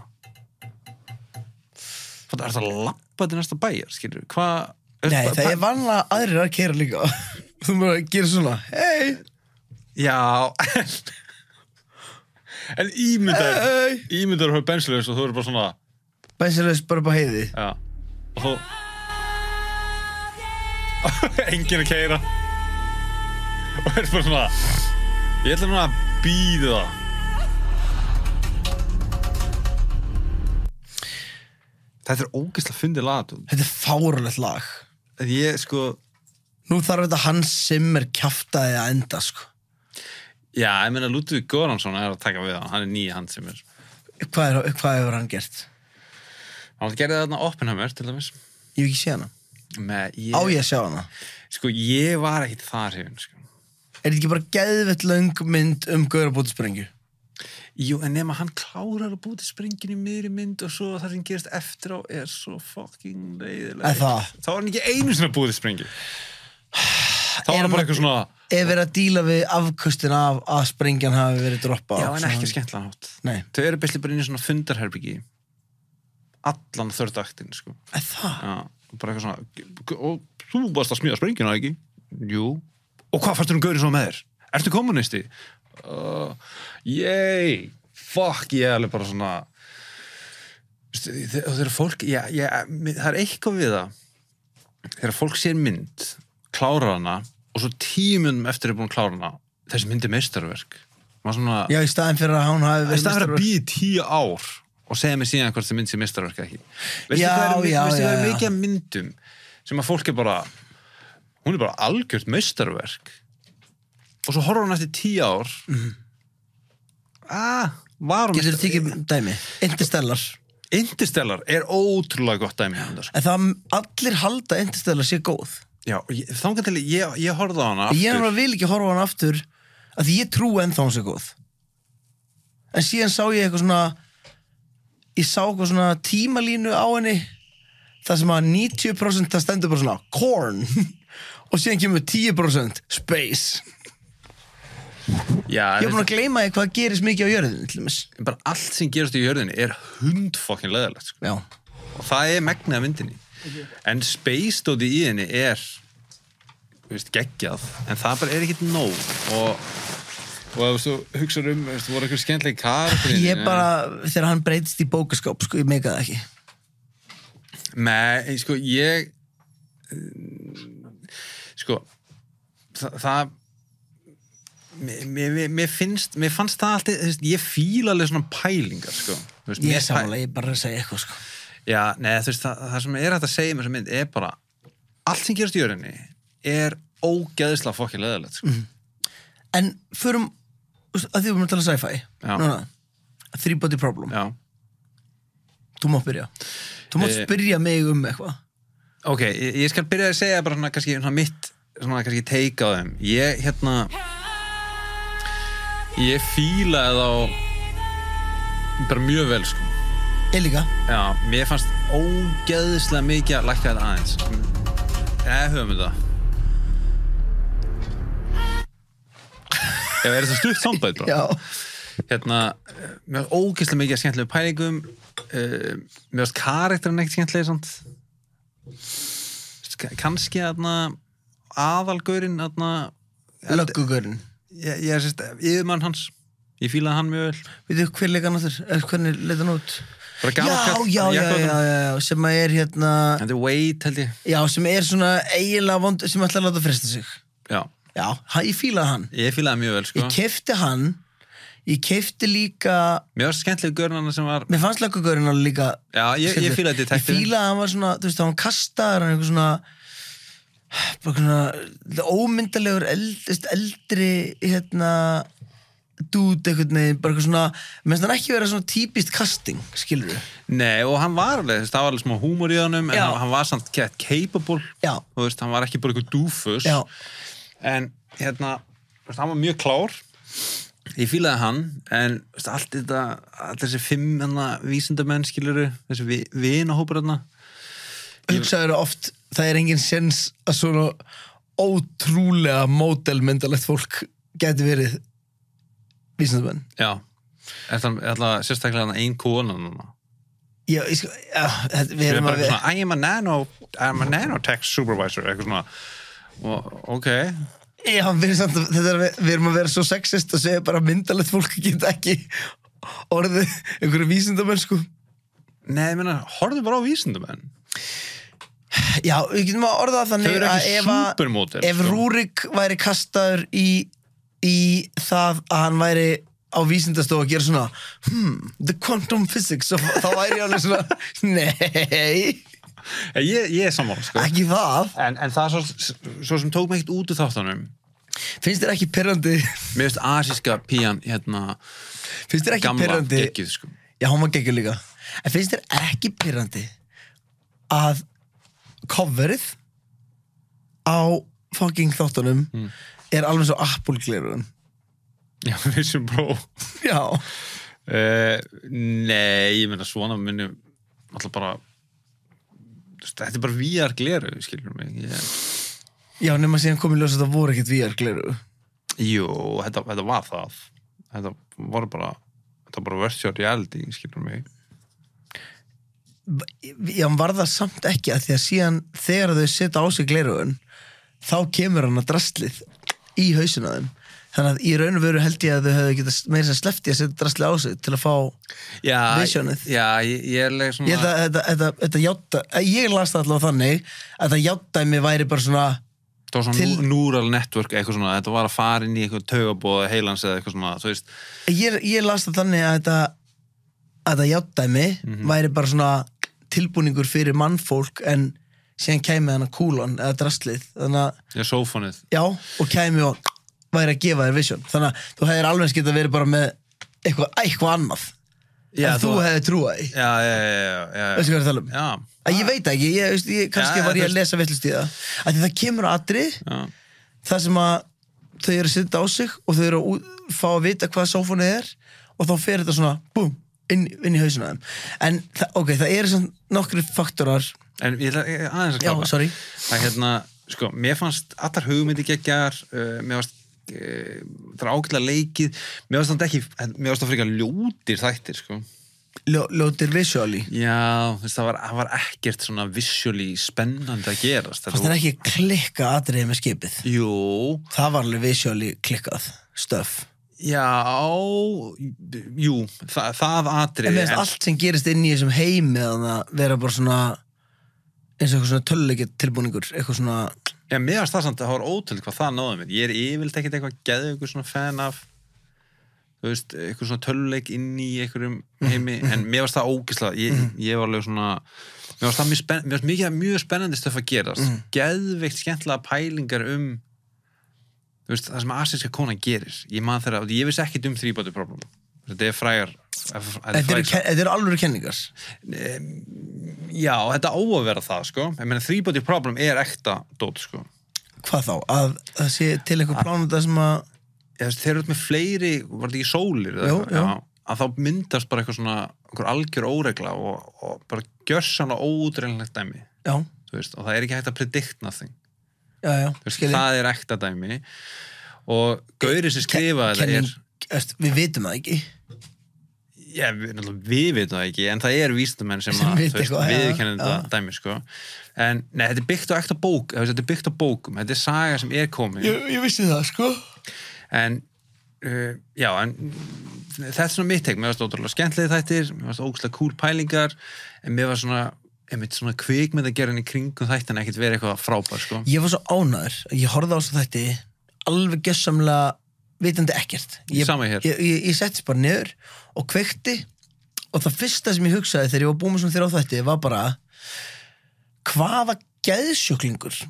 það er að labba til næsta bæjar skilur, hvað nei, það er vanlega aðrir að keyra líka þú mér að gera svona, hei já en ímyndaður að hafa bensinlaus og þú eru bara svona bensinlaus bara upp á heiði já, og þú enginn að keyra og er bara svona ég ætla núna að bíða það þetta er ógeðslega fyndið lag þetta er fáránlegt lag ég nú þarf þetta Hans Zimmer kjaftaði að enda já, ég meina Ludvig Göransson er að taka við hann er nýja Hans Zimmer hvað hefur hann gert? hann gerði þarna Oppenheimer til dæmis ég hef ekki séð hana á ég að sjá hana ég var ekkit þar hefinn er þetta ekki bara geðvett löng mynd gaur að búti sprengju? Jú, en nema hann klárar að búti sprengju í miðri mynd og svo það sem gerist eftir á er svo fucking leiðilegt þá var hann ekki einu sinni að búti sprengju þá var hann bara eitthvað svona ef verið að díla við afkustin af að sprengjan hafi verið droppað já, en ekki skemmtilega hátt þau eru bestli bara inn í svona fundarherbyggi allan þördaktinn það? Já, bara eitthvað svona og þú varst að smíða sprengjuna, ekki? Jú. Og hvað fannst þú gaurinn svo með þér? Ertu kommunisti? Fuck, ég er alveg bara svona þegar fólk það eitthvað við það þegar fólk sér mynd klárar hana og svo 10 mínútum eftir búin að klára hana þessi mynd meistarverk svona, já, í staðin fyrir að hún hafi verið í staðin fyrir að bíða 10 ár og segja mig síðan hvort það mynd sé meistarverk ekki veistu hvað er mikið af myndum sem að fólk bara hún bara algjört meistarverk og svo horfður hún eftir 10 ár var hún getur þið tekið dæmi Interstellar er ótrúlega gott dæmi en það allir halda Interstellar sé góð já, þannig til ég horfði á hana aftur ég vil ekki horfa á hana aftur af því ég trú ennþá hún sé góð en síðan sá ég eitthvað svona ég sá eitthvað svona tímalínu á henni það sem að 90% það stendur bara svona corn og síðan kemur 10% space já, ég er búin að gleyma því hvað gerist mikið á jörðinu til dæmis bara allt sem gerist í jörðinu er hundfokkin leðalegt sko. Og það er megnið af myndinni en space stóti í henni er geggjað en það bara er ekkert nóg og ef þú hugsar voru eitthvað skemmtileg karakter ég bara, þegar hann breytist í bókaskáp sko, ég meika það ekki nei, sko, ég sko það mér fannst það alltaf ég fíla alveg svona pælingar sko. ég samanlega, ég bara að segja eitthvað sko. já, neða, það sem er hægt að segja með þessa mynd er bara allt sem gerast í jörðinni er ógeðislega fokkið leðalegt sko. en förum að því við erum að tala sci-fi 3 body problem já. þú mátt byrja þú mátt spyrja mig eitthvað ok, ég skal byrja að segja bara svona, kannski, svona mitt svona kannski teika á þeim ég fílaði þá bara mjög vel sko. ég líka já, mér fannst ógeðislega mikið að lækka þetta aðeins höfum við það er þetta stutt soundbite bara já mér fannst ógeðislega mikið að skemmtilegu pælingum mér fannst karakterinn ekkert skemmtilega kannski aðalgaurinn löggugurinn ég yfirmann hans ég fílaði hann mjög vel veitu hver leika hann áttur, hvernig leit hann út já sem að er þetta er Wade held ég já, sem er svona eiginlega vond sem ætlar að láta fresta sig já, ég fílaði hann ég fílaði mjög vel sko. ég keypti hann ég keypti líka mér var skemmtileg gaurinn sem var mér fannst löggugurinn alveg líka já, ég fílaði detektiv ég fílaði hann var svona, þú veist, hann kastaður hann eitthvað svona ómyndalegur eldri dúd eitthvað neginn, bara eitthvað svona mennst hann ekki vera svona típist casting skilur við? Nei, og hann var alveg, það var alveg smá húmor í honum en hann var samt capable þú veist, hann var ekki bara eitthvað dúfus en hann var mjög klár ég fílaði hann en allt þessi 5 vísindamenn skilur þessi vinahópur hugsaður oft það er engin sens að svona ótrúlega módelmyndalegt fólk geti verið vísindamenn já, sérstaklega ein kona núna já, við erum að vera I am a nanotech supervisor eitthvað svona ok já, við erum að vera svo sexist og segja bara myndalegt fólk geta ekki orðið einhverju vísindamenn sko nei, ég meina, horfðu bara á vísindamenn já, við getum að orða það þannig að ef Rúrik væri kastaður í það að hann væri á vísindastofu að gera svona the quantum physics og þá væri ég alveg svona nei ég er sammála sko. ekki það en það er svo sem tók mig ekkert út úr þáttunum finnst þér ekki pirrandi mér finnst asíska pían finnst þér ekki pirrandi geggjuð sko. já, hún var geggjuð líka en finnst þér ekki pirrandi að coverið á fucking þáttunum er alveg svo Apple-glerun já, Vision Pro já nei, ég meina svona minni alltaf bara þetta er bara VR-gleru, skilur mig já, nema síðan komið ljós að það voru ekkert VR-gleru jú, þetta var það þetta var bara virtual reality, skilur mig já, hann var það samt ekki að því að síðan þegar þau setja á sig gleraugun þá kemur hann að drastlið í hausinu á þeim Þannig að í raun og veru held ég að þau hefðu getað meira sem sleppti að setja drasli á sig til að fá visionið. Já, ég er leik svona... Ég held að þetta játta... Ég las það allavega þannig að það játtæmi væri bara svona... Það var svona neural network, eitthvað svona, þetta var að fara inn í eitthvað taugabóð heilans eða eitthvað svona, þú veist. Ég las það þannig að þetta játtæmi væri bara svona tilbúningur fyrir mannfólk en síðan kæmi hana kúlan eða draslið. Þannig að... Já, sófanið. Já, og kæmi og væri að gefa þér vision. Þannig að þú hefðir alveg getað verið bara með eitthvað annað. Já, en þú hefði trúað í. Já. Veistu hvað ég er að tala um? Já. Ég veit ekki, kannski var ég að lesa vitlaust í það. Af því það kemur atrið, það sem að þau eru að sitja á sig og þau eru að fá að vita hvað sófanið er og þá fer þetta svona, búm, inn í hausina þeim. En það eru svona nokkri faktorar. En ég ætla aðeins að klára. Já, sorry. Það mér fannst allar hugmyndi geggjar, mér fannst það er ágætlega leikið, mér fannst það frekar ljótir þættir, sko. Ljótir visually? Já, það var ekkert svona visually spennandi að gerast. Það er ekki klikka atriðið með skipið? Jú. Það var alveg visually klikkað stöf. Já, jú, það atriði. En meðan allt sem gerist inn í þessum heimi að vera bara svona eins og eitthvað svona töluleikja tilbúningur, eitthvað svona... Já, mér varst það samt að það var ótrúlega hvað það náði mér. Ég er yfirleitt ekkert eitthvað geðveikur svona fan af, þú veist, eitthvað svona töluleik inn í einhverjum heimi, en mér varst það ógeðslega, ég var alveg svona, mér varst það mjög spennandi stöf að gerast, geðveikt skemmtilega pælingar þú veist, það sem asíska konan gerir. Ég man þeirra, ég vissi ekkert 3-body problem. Þetta er frægar... Þetta eru alvöru kenningar? Já, þetta á að vera það, sko. Ég meina, 3-body problem er ekta dót, sko. Hvað þá? Að það sé til eitthvað plánunda sem að... Þeir eru með fleiri, var þetta ekki sólir? Já. Að þá myndast bara eitthvað svona, einhver algjör óregla og bara gjörsamlega óútreiknilegt dæmi. Já. Þú veist, og það er ekki hægt að predict nothing. Já, það er ekta dæmi og gaurið sem skrifa þetta við vitum það ekki. Já, við vitum það ekki, en það er vísindamenn sem að viðurkenna þetta dæmi, sko. En nei, þetta er byggt á ekta bók, þetta er byggt á bókum, þetta er saga sem er komin. Ég vissi það, sko. En já, en þetta er svona mitt teik, mér varst ótrúlega skemmtilegir þættir, mér varst ógeðslega cool pælingar, en mér var svona kvikmynd að gera henni í kringum þættina ekkert verið eitthvað frábær, sko. Ég var svo ánæður, ég horfði á svo þætti alveg gjörsamlega vitandi ekkert. Sama hér. Ég settist bara niður og kveikti og það fyrsta sem ég hugsaði þegar ég var búin með svona þér á þætti var bara hvaða geðsjúklingur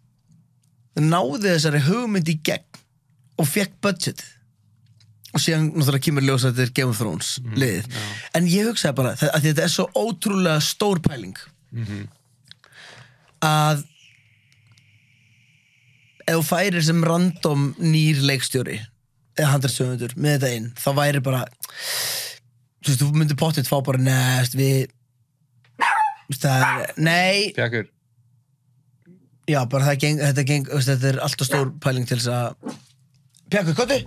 náði þessari hugmynd í gegn og fekk budget og síðan náttúrulega kemur ljósa þetta er Game of Thrones liðið. En ég hugsaði bara að þetta er svo ótrúlega stór pæling að ef þú færir sem random nýr leikstjóri eða handriðsöfundur með þetta inn þá væri bara þú myndir pottitt fá bara næst nei Pjakur já bara þetta er alltaf stór pæling til þess að Pjakur,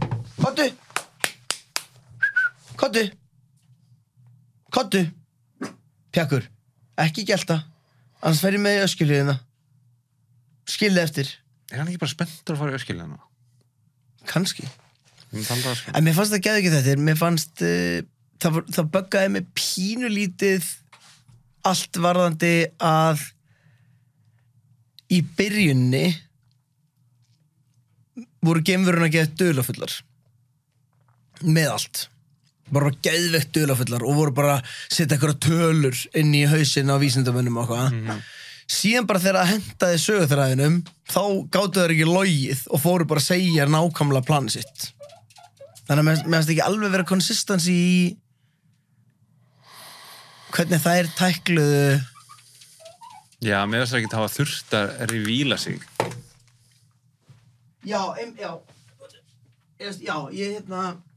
kottu Pjakur, ekki gelta annars fer ég með í öskjuliðina skilði eftir. Er hann ekki bara spenntur að fara í öskjuliðina? Kannski. Sko. En mér fannst það geði ekki þetta, mér fannst það buggaði mig pínulítið allt varðandi að í byrjunni voru geimverurnar að geða dularfullar með allt bara geðveikt dularfullar og voru bara að setja eitthvað tölur inn í hausinn á vísindamönnum og eitthvað síðan bara þegar það hentaði söguþræðinum þá gátu þær ekki logið og fóru bara að segja nákvæmlega planið sitt. Þannig að mér finnst ekki alveg vera konsistansi í hvernig þær tækluðu. Já, mér finnst það ekki að hafa þurft að revíla sig. Já, ég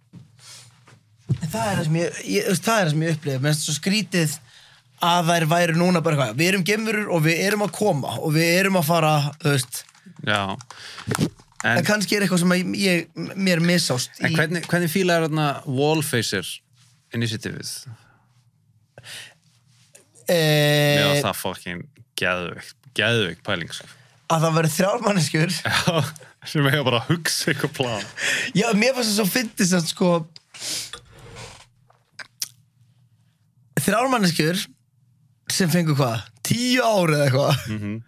það er það sem ég upplifði. Mér finnst svo skrítið að þær væri núna bara eitthvað. Við erum geimverur og við erum að koma og við erum að fara, þú veist. Já. En kannski er eitthvað sem mér missást í... En hvernig fílar þarna Wallfacer initiativið? Mér var það fucking geðveikt pæling, sko. að það verið 3 manneskjur sem eiga bara að hugsa eitthvað plan. Já, mér fannst það svo fyndist að sko 3 manneskjur sem fengu hvað? 10 ár eða eitthvað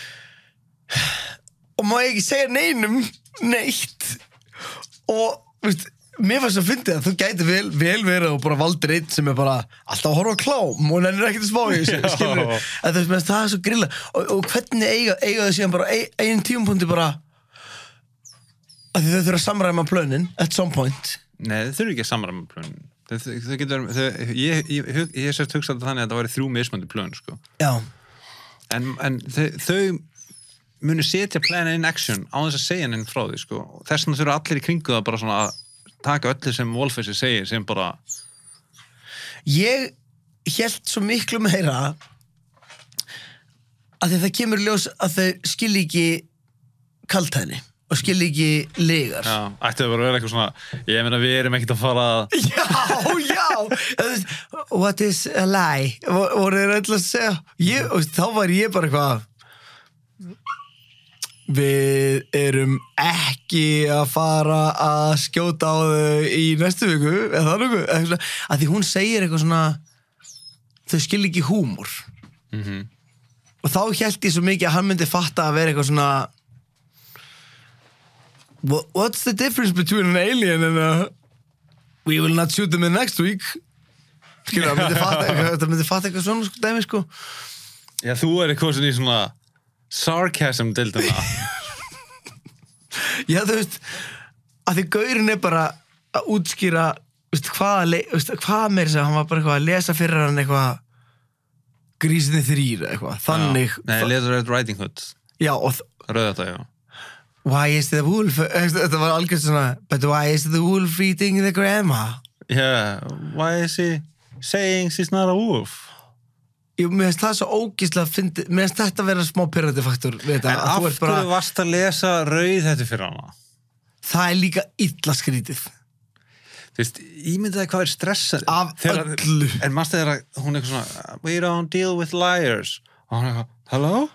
og má ég ekki segja neinum neitt og veist, mér fannst það fyndið að þú gæti vel verið og bara valdir einn sem er bara alltaf að horfa á klám og nennir ekkert að spá í þessu skilur að það er svo grilla og hvernig eiga þau síðan bara einn tímapunkti bara að þau þurfa að samræma plönin at some point. Nei, þau þurfa ekki að samræma plönin. Þau getur, ég sérst hugsaði þannig að það væri 3 mismandi plön sko. Já. En þau munu setja plan in action á þess að segja henni frá því sko. Þess vegna þurfa allir í kringu það bara svona að taka öllu sem Wolfessi segir sem bara ég hélt svo miklu meira að því það kemur ljós að þau skilji ekki kaltæðni og skilji ekki legar. Já, ætti að vera eitthvað svona ég meina við erum ekkert að fara Já what is a lie voru þeir öll að segja þá var ég bara eitthvað við erum ekki að fara að skjóta á þau í næstu viku eða það nokkuð að því hún segir eitthvað svona þau skilji ekki húmor og þá hélt ég svo mikið að hann myndi fatta að vera eitthvað svona what's the difference between an alien and a we will not shoot them in next week skilja, það myndi fatta eitthvað svona sko, dæmi sko. Já, þú er eitthvað svona í svona sarcasm dildina. Já, þú veist að því gaurinn er bara að útskýra hvað meira sem hann var bara eitthvað að lesa fyrir hann eitthvað Grísinni 3 eitthvað þannig Nei, Little Red Riding Hood. Já, og Rauðata, já. Why is the wolf þetta var algjörð svona but why is the wolf eating the grandma Yeah, why is he saying she's not a wolf Jú, mér finnst það svo ógeðslega fyndið mér finnst þetta vera smá pirrandi faktor en af hverju varst að lesa Rauðhettu fyrir hana það er líka illa skrítið þú veist, ímyndaði hvað er stressað af öllu en mannstu þegar hún eitthvað svona we don't deal with liars og hún eitthvað, hello?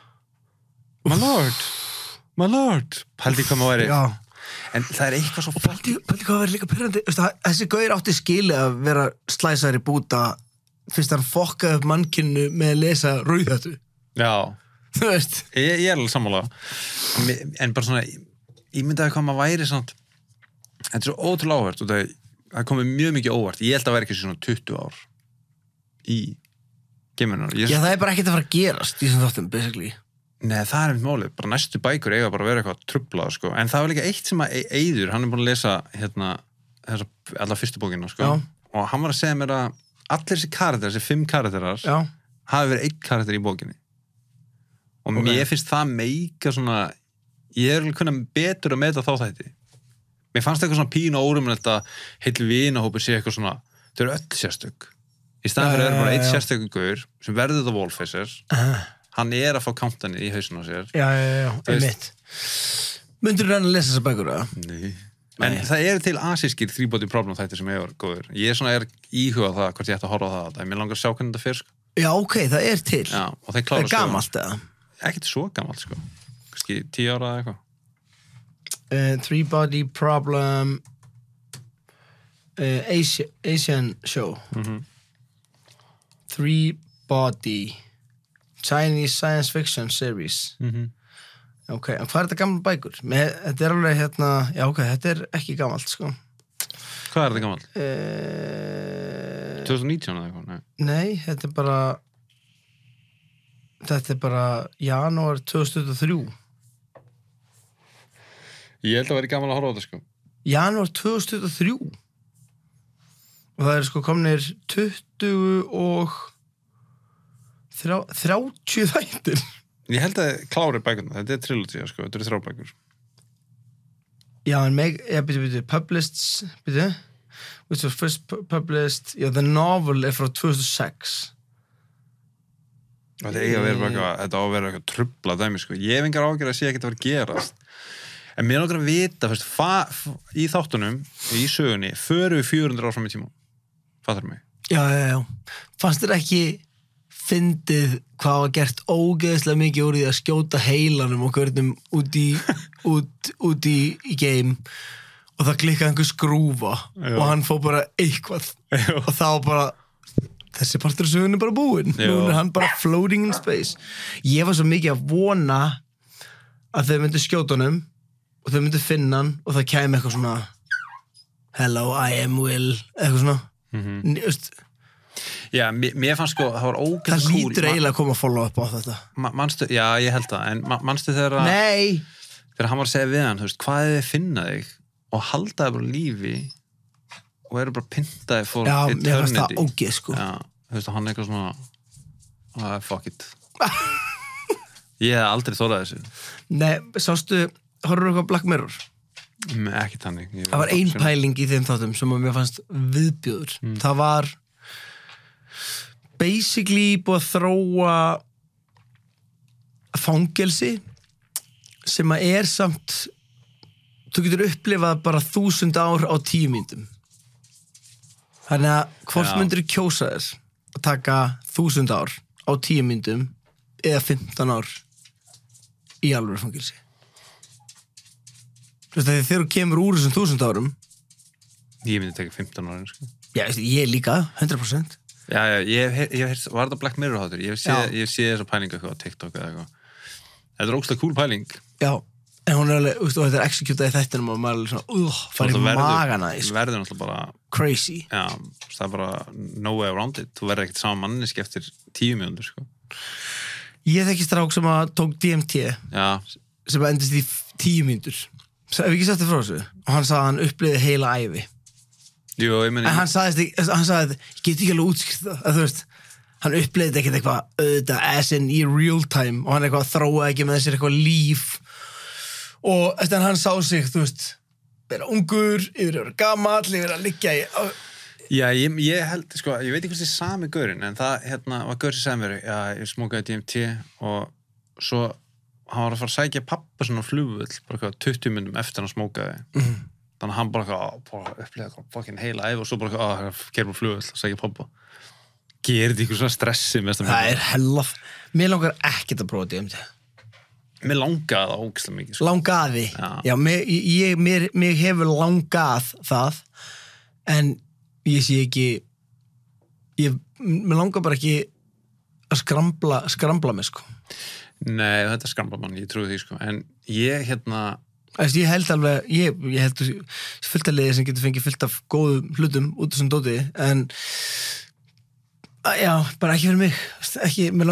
My lord pældi hvað maður væri Já. en það er eitthvað svo pældi hvað væri líka pirrandi þessi gaur átti skili að vera slæsar í búta fyrst hann fokkaði upp mannkynnu með að lesa Rauðhettu já, þú veist ég er alveg sammála en bara svona ímyndaði hvað maður væri svona þetta er svo ótrúlega áhvert og það komið mjög mikið óvart ég held að vera ekki svona 20 ár í geiminu Já, það er bara ekkert að fara að gerast í þessum þáttum, basically Nei, það er einmitt málið, bara næstu bækur eiga bara að vera eitthvað trublað, sko, en það var líka eitt sem að Eiður, hann er búin að lesa þessa alla fyrstu bókina, sko Já. og hann var að segja mér að allir þessi karakterar, þessi 5 karakterar hafi verið 1 karakter í bókinni og mér finnst það meika svona, ég er alveg kunna betur að meta þá þætti mér fannst eitthvað svona pínu órumlegt að heill vinahópur sé eitthvað svona þau eru öll sérstök í staðan fyrir að vera bara 1 sérstökur gaur sem verður þetta Wolfesser hann er að fá countanið í hausinn á sér Já, einmitt Myndirðu reyna að lesa þessa bækur, eða? Nei En það eru til asískir 3-body problem þættir sem er góður. Ég er íhugað það hvort ég ætti að horfa á það. Mér langar að sjá hvernig þetta fer, sko. Já, ok, það er til. Já, og þeir klára það er gamalt, eða? Ekkert svo gamalt, sko. Kannski 10 ára eða eitthvað. 3-body problem Asian show. 3-body Chinese science fiction series. Ok, en hvað er þetta gamla bækur? Þetta er alveg já ok, þetta er ekki gamalt, sko. Hvað er þetta gamalt? 2019 eða eitthvað? Nei, þetta er bara janúar 2023. Ég held að vera gaman að horfa á þetta, sko. Janúar 2023? Og það sko komnir 20 og 30 þættir. Ég held að klári bækurna, þetta er trilogy, sko, þetta eru 3 bækur. Já, en published, which was first published, the novel er frá 2006. Þetta á að vera eitthvað trubla dæmi, sko. Ég hef engar ágjörð að sé ekkert að vera gerast. En mér er okkur að vita, í þáttunum, í sögunni, förum við 400 ár fram í tíma. Fattar mig? Já. Fannst þér ekki fyndið hvað var gert ógeðslega mikið úr því að skjóta heilanum og görnum út í game og það klikkaði einhver skrúfa og hann fór bara eitthvað og þá bara þessi partur af sögunni bara búinn nú er hann bara floating in space ég var svo mikið að vona að þau myndu skjóta honum og þau myndu finna hann og það kæmi eitthvað svona hello I am Will eitthvað svona Já, mér fannst sko, það var ógeðslega það lítur eiginlega að koma að follow up á þetta manstu, já, ég held það, en manstu þegar hann var að segja við hann, þú veist, hvað er þið finna þig og halda þið bara lífi og eru bara pyntaði for eternity. Já, mér fannst það ógeð, sko. Já, þú veist, hann er eitthvað svona, fuck it. Ég hef aldrei þórað þessu. Nei, sástu, horfður eitthvað Black Mirror? Ekki tannig. Það var ein pæling í þeim þáttum sem að mér fannst viðbjóður. Það var basically búið að þróa fangelsi sem að er samt þú getur upplifað bara 1000 ár á 10 mínútum þannig að hvort myndir kjósa þess að taka 1000 ár á 10 mínútum eða 15 ár í alvöru fangelsi þú veist að þegar þú kemur úr þessum 1000 árum ég myndi taka 15 árin sko. Já, ég líka, 100%. Já, ég hef var þetta Black Mirror hátur, ég sé þessa pælingu eitthvað á TikTok eða eitthvað. Þetta er ógeðslega cool pæling. Já, en hún er alveg, og þetta er executað í þættinum og maður er svona, farið í magana í. Það verður náttúrulega bara... Crazy. Já, það er bara no way around it. Þú verður ekkert sama manneski eftir 10 mínútur, sko. Ég þekki strák sem að tók DMT. Já. Sem endist í 10 mínútur. Ef ekki sagt frá þessu. Og hann sagði að hann upplifði heila ævi. Jú, ég meni... En hann sagði, ég get ekki alveg útskýrt það, að þú veist, hann upplifði ekkert eitthvað, auðvitað, as in í real time, og hann eitthvað þróaði ekki með þessir eitthvað líf, og eftir hann sá sig, þú veist, vera ungur, yfir að vera gamall, yfir að liggja í... Já, ég held, sko, ég veit ekki hvort þið sami gaurinn, en það, var gaur sem sagði mér, já, ég smókaði DMT, og svo, hann var að fara að sækja pappa svona á flugvöll, bara 20 minnum eftir hann smókaði. Þannig að hann bara upplýði fucking heila æf og svo bara kemur flugvöll og segja pappa. Gerir þetta ykkur svona stressi mest að mér? Það er hellað. Mér langar ekkert að prófa DMT. Mér langaði það ógeðslega mikið. Sko. Langaði? Já, mér hefur langað það, en ég sé ekki, mér langar bara ekki að skrambla mig, sko. Nei, þetta skambla mann, ég trúi því, sko. En ég Ég held alveg, ég held fullt af liði sem getur fengið fullt af góðum hlutum út af sem dóti, en já, bara ekki fyrir mig ekki, mér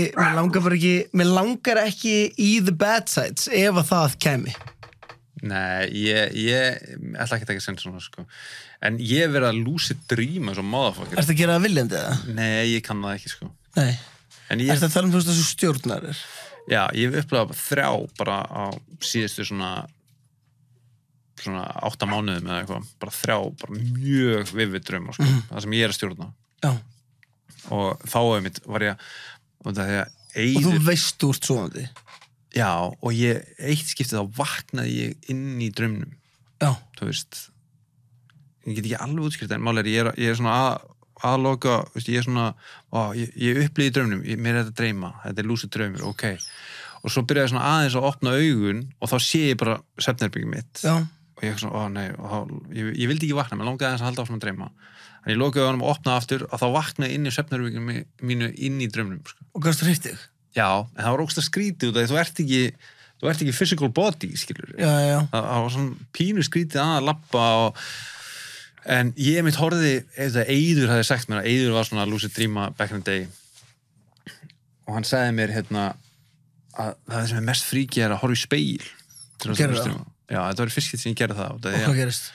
langar ekki í the bad sides ef að það kemi. Nei, ég ætla ekki að taka sinn svona, sko. En ég hef verið að lucid dreama svo motherfucker. Ertu að gera það viljandi eða? Nei, ég kann það ekki, sko. Nei. Ertu að tala þessu stjórnarir? Já, ég hef upplegað 3 bara á síðustu svona 8 mánuðum eða eitthvað, bara 3 bara mjög vivid drauma, sko, það sem ég er að stjórna. Já. Og þá var ég og þú veist úr svonandi? Já, og eitt skiptið þá vaknaði ég inn í draumnum. Já. Þú veist, ég get ekki alveg útskýrt en máli ég er svona aðloka, ég er svona ég upplýði draumnum, mér er þetta að dreyma þetta er lúsið draumur, ok og svo byrjaði svona aðeins að opna augun og þá sé ég bara svefnherbergið mitt. Já. Og ég svona, nei ég vildi ekki vakna, mér langaði aðeins að halda áfram að dreyma en ég lokaði augunum og opnaði aftur og þá vaknaði inn í svefnherberginu mínu inn í draumnum, sko. Og gafstu hreift þig? Já, en það var ógeðslega skrítið út af þú ert ekki physical body, skilur. Já. Það var svona pínu skrítið að labba en ég mitt horfði, Eiður hafði sagt mér að Eiður var svona lucid dreama back in the day og hann sagði mér að það sem er mest fríkið er að horfa í speil. Gerðu það? Já, þetta var fyrst sem ég gerði það. Og hvað gerist?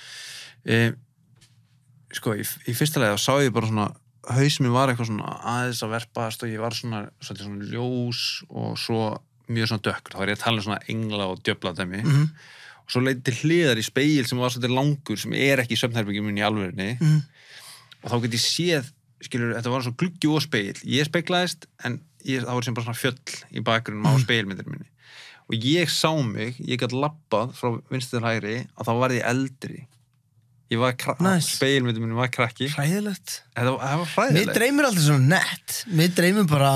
Sko, í fyrsta lagi þá sá ég bara svona hausinn minn var eitthvað svona aðeins að verpast og ég var svona ljós og svo mjög svona dökkur. Þá var ég að tala um svona engla og djöfla dæmi. Og svo leiti til hliðar í speil sem var svolítið langur sem er ekki í svefnherberginu mínu í alvörinni og þá get ég séð, skilur, þetta var svo gluggi og speil, ég speglaðist en það var sem bara svona fjöll í bakgrunum á speilmyndir minni og ég sá mig, ég gat labbað frá vinstri til hægri að þá var ég eldri Ég var spegilmyndin minn var krakki. Hræðilegt. Það var hræðilegt. Mér dreymir alltaf svona nett. Mér dreymir bara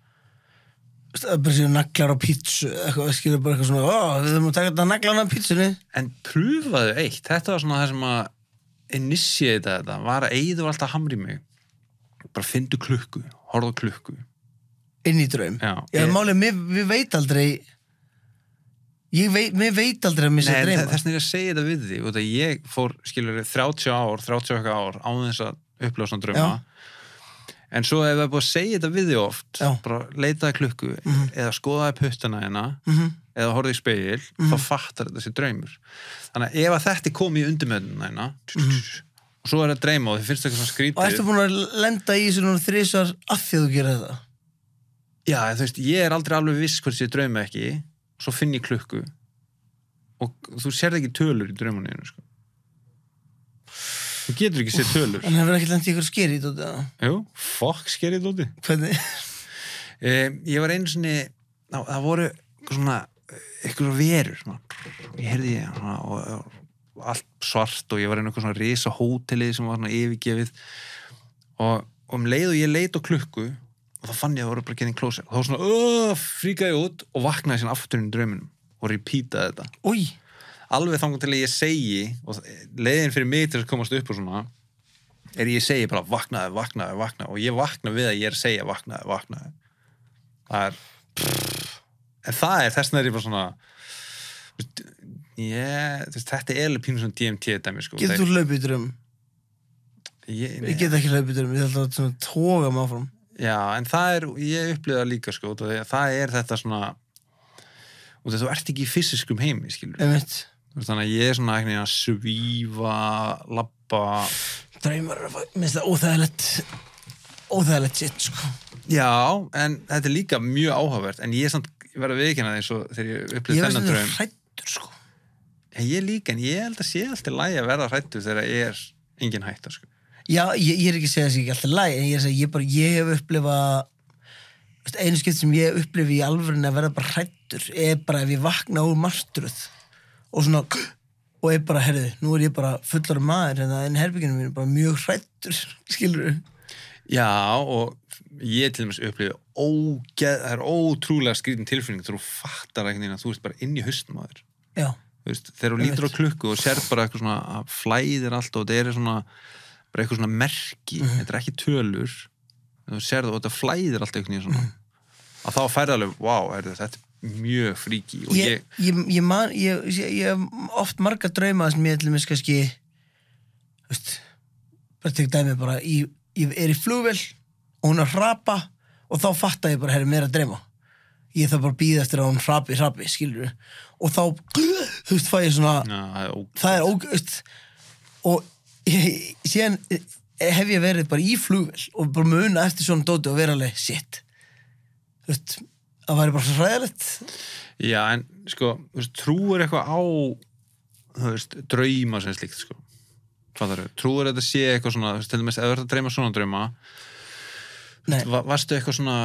séu naglar á pítsu eitthvað, skilur bara eitthvað svona við þurfum að taka þetta naglarna á pítsunni. En prúfaðu eitt. Þetta var svona það sem að initiata þetta var að Eyður alltaf hamri mig. Bara fyndu klukku, horfðu klukku. Inn í draum. Já, málið, við veit aldrei mér veit aldrei að missa að dreyma. Þess vegna ég að segja þetta við því og það ég fór, skilur, 30 ár á þess að upplifa svona drauma. En svo ef það er búið að segja þetta við því oft, bara leitaði klukku eða skoðaði puttana hérna eða horfði í spegil, þá fattar þetta sér draumur. Þannig að ef að þetta kom í undirmeðunina hérna og svo er það dreyma og þið finnst eitthvað svona skrítið. Og ertu búin að lenda í þessu núna 3 af því að þú gerir þetta? Já, þú veist, ég er aldrei alveg viss hvort ég drauma ekki, svo finn ég klukku og þú sérð ekki tölur í draumuninu, sko. Þú getur ekki séð tölur. En hefur ekki lent í ykkur skeri í dóti? Jú, skeri í dóti. Hvernig? Ég var einu sinni, það voru svona, eitthvað verur, ég heyrði og allt svart og ég var einu eitthvað svona risa hótelið sem var svona yfirgefið og leið og ég leit á klukku og þá fann ég að það voru bara getting closer og þá svona, fríkaði ég út og vaknaði síðan aftur í drauminum og repeataði þetta. Új! Alveg þangað til að ég segi og leiðin fyrir mig til að komast upp og svona ég segi bara vaknaði og ég vakna við að ég er að segja vaknaði. Það er en það er þess vegna ég bara svona þetta er alveg pínu svona DMT dæmi, sko. Getur þú hlaupið í draum? Ég get ekki hlaupið í draum, ég ætla að svona toga mig áfram. Já, en það er, ég upplifði það líka, sko, það er þetta svona og þú ert ekki í fysiskum heimi, skilur. Einmitt. Þannig að ég er svona eitthvað að svífa, labba. Draumar, minnst það óþægilegt shit, sko. Já, en þetta er líka mjög áhugavert, en ég er samt, ég verð að viðurkenna því svo þegar ég upplifði þennan draum. Ég er hræddur, sko. Ég líka, en ég held að sé alltaf lægi að verða hræddur þegar ég er engin hætta, sko. Já, ég er ekki að segja þess ekki alltaf lægi, en ég er að segja, ég hef upplifað einu skipt sem ég upplifi í alvörinu að verða bara hræddur bara ef ég vakna úr martröð og svona og bara, herðu, nú er ég bara fullur maður en herbygginu mín er bara mjög hræddur, skilurðu? Já, og ég til dæmis upplifi það er ótrúlega skrítin tilfinning þegar þú fattar eitthvað að þú ert bara inn í hausnum á þér. Já. Þú veist, þegar þú lítur á klukku og sér bara eitthvað svona að flæðir allt og þetta er svona bara eitthvað svona merki, þetta er ekki tölur þú sér það og þetta flæðir allt eitthvað svona að þá færði alveg, wow, þetta er mjög fríki og ég hef oft marga drauma sem ég ætlum kannski veist, bara tek dæmi bara ég er í flugvél og hún er að hrapa og þá fatta ég bara, mér að dreyma ég þarf bara að bíða eftir að hún hrapi, skilur og þá, þú veist, fæ ég svona það er ógæst og síðan hef ég verið bara í flugvél og bara muna eftir svona dóti og vera alveg, shit þú veist, það væri bara svo hræðilegt. Já, en sko, þú veist, trúir eitthvað á þú veist, drauma sem slíkt, sko trúir þetta sé eitthvað svona, þú veist, til dæmis ef þú ert að dreyma svona drauma varstu eitthvað svona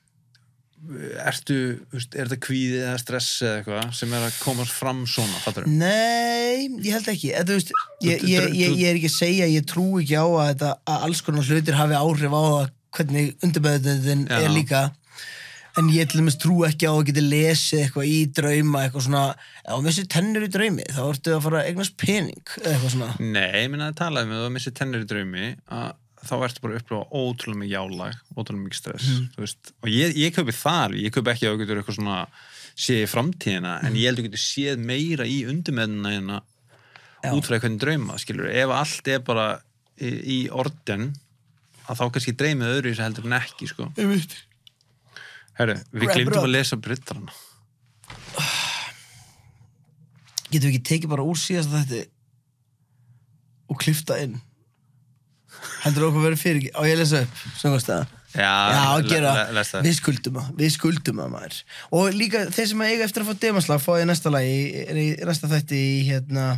ertu, þú veist, er þetta kvíði eða stress eða eitthvað sem er að koma fram svona, fattar þú? Nei, ég held ekki, þú veist ég er ekki að segja, ég trú ekki á að alls konar hlutir hafi áhrif á það hvernig undirmeðvitundin er líka en ég til dæmis trú ekki á að geta lesið eitthvað í drauma, eitthvað svona ef þú missir tennur í draumi, þá ertu að fara að eignast pening, eitthvað svona. Nei, ég minna að tala um að þú missir tennur í draumi að þá ertu bara að upplifa ótrúlega mikið jálag, ótrúlega mikið stress, þú veist og ég kaupi það, ég kaupi ekki að þú getur eitthvað svona séð í framtíðina, en ég held að þú getur séð meira í undirmeðuna hérna út frá hvernig drauma, skilur, ef allt er bara í orden að þá kannski dreymið öðru sem heldur en ekki, sko. Ég veit. Herru, við glemdum að lesa Brittarana. Getum við ekki tekið bara úr síðast þetta og klifta inn? Heldur okkur verið fyrir á ég að lesa upp, söngastæða? Já, gera, við skuldum það maður. Og líka þeir sem eiga eftir að fá demaslag fá ég næsta lagi, næsta þætti í hérna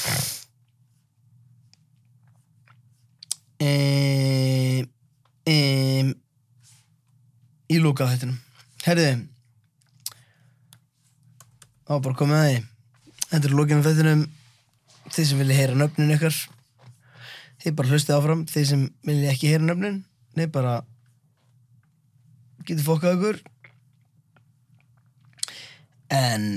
í loka þættinum. Herriði, bara komið að því. Þetta er lokið með þættinum. Þið sem vilja heyra nöfnin ykkar þið bara hlustið áfram, þið sem vilja ekki heyra nöfnin, þið bara getur fokkað ykkur. En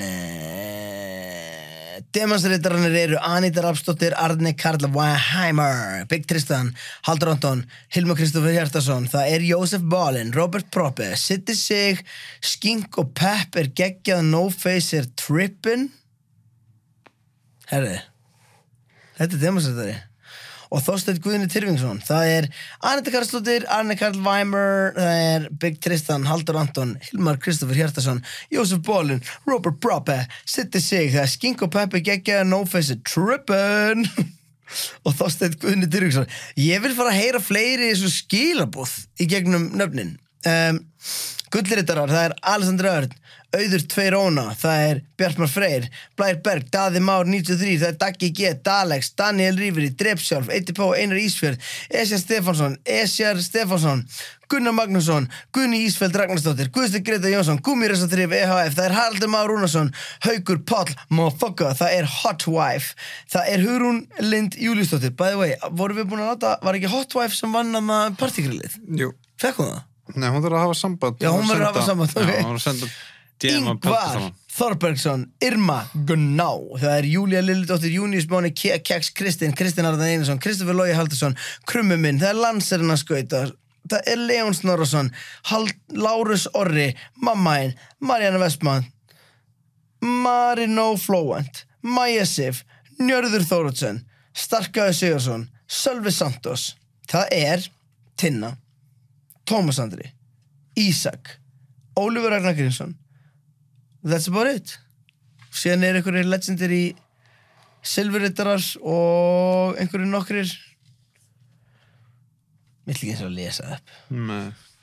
demonstrétararnir eru Anita Rafsdóttir, Arne Karl Weinheimer, Big Tristan, Haldur Anton, Hilmar Kristoffer Hjartarson, það er Jósef Balin, Robert Proppe, Siddi Sig, Skink og Pepp er geggjað, No Face er trippin. Herri, þetta er demonstrétari. Og Þorsteinn Guðni Tyrfingsson, það er Anita Karlsdóttir, Arne Karl Weimer, það er Big Tristan, Haldur Anton, Hilmar Kristoffer Hjartarson, Jósef Bolin, Robert Proppe, Siddi Sig, það er Skink og Peppi geggja, No Face Trippin og Þorsteinn Guðni Tyrfingsson. Ég vil fara að heyra fleiri svo skilabúð í gegnum nöfnin. Gullritarar, það er Alessandra Örn, Auður Tveiróna, það er Bjartmar Freyr, Blær Berg, Daði Már 93, það er Daggi G, Dalex, Daniel Rífri, Drepsjálf, Eitipó, Einar Ísfjörð, Esjar Stefánsson, Gunnar Magnússon, Guðni Ísfeld Ragnarsdóttir, Guðsteinn Greta Jónsson, Gúmíresatrif EHF, það er Haraldur Már Rúnarsson, Haukur Páll Motherfucker, það er Hotwife, það er Hugrún Lind Júlíusdóttir. By the way, vorum við búin að láta, var ekki Hotwife sem vann að partígrillið? Jú. Fekk hún það? Nei, hún þarf að hafa samband. Já, hún verður að hafa samband, ok. Já, hún verður að senda Ingvar Þorbergsson, Irma Gunná, það er Júlía Lillidóttir, Június Máni, Keks Kristinn Arnar Einarsson, Kristoffer Logi Haldursson, Krummi minn, það er Lanserina Skautar, það er Leon Snorrason, Lárus Orri, Mammainn, Marjana Vestmann, Marino Flóent, Maja Sif, Njörður Þóruðsson, Starkaður Sigurðsson, Sölvi Santos, það er Tinna, Tómas Andri, Ísak, Ólafur Ragnar Grímsson. That's about it. Síðan er einhverjir legendary silfurrittarar og einhverjir nokkrir. Vill ekki eins og lesa upp. Nei.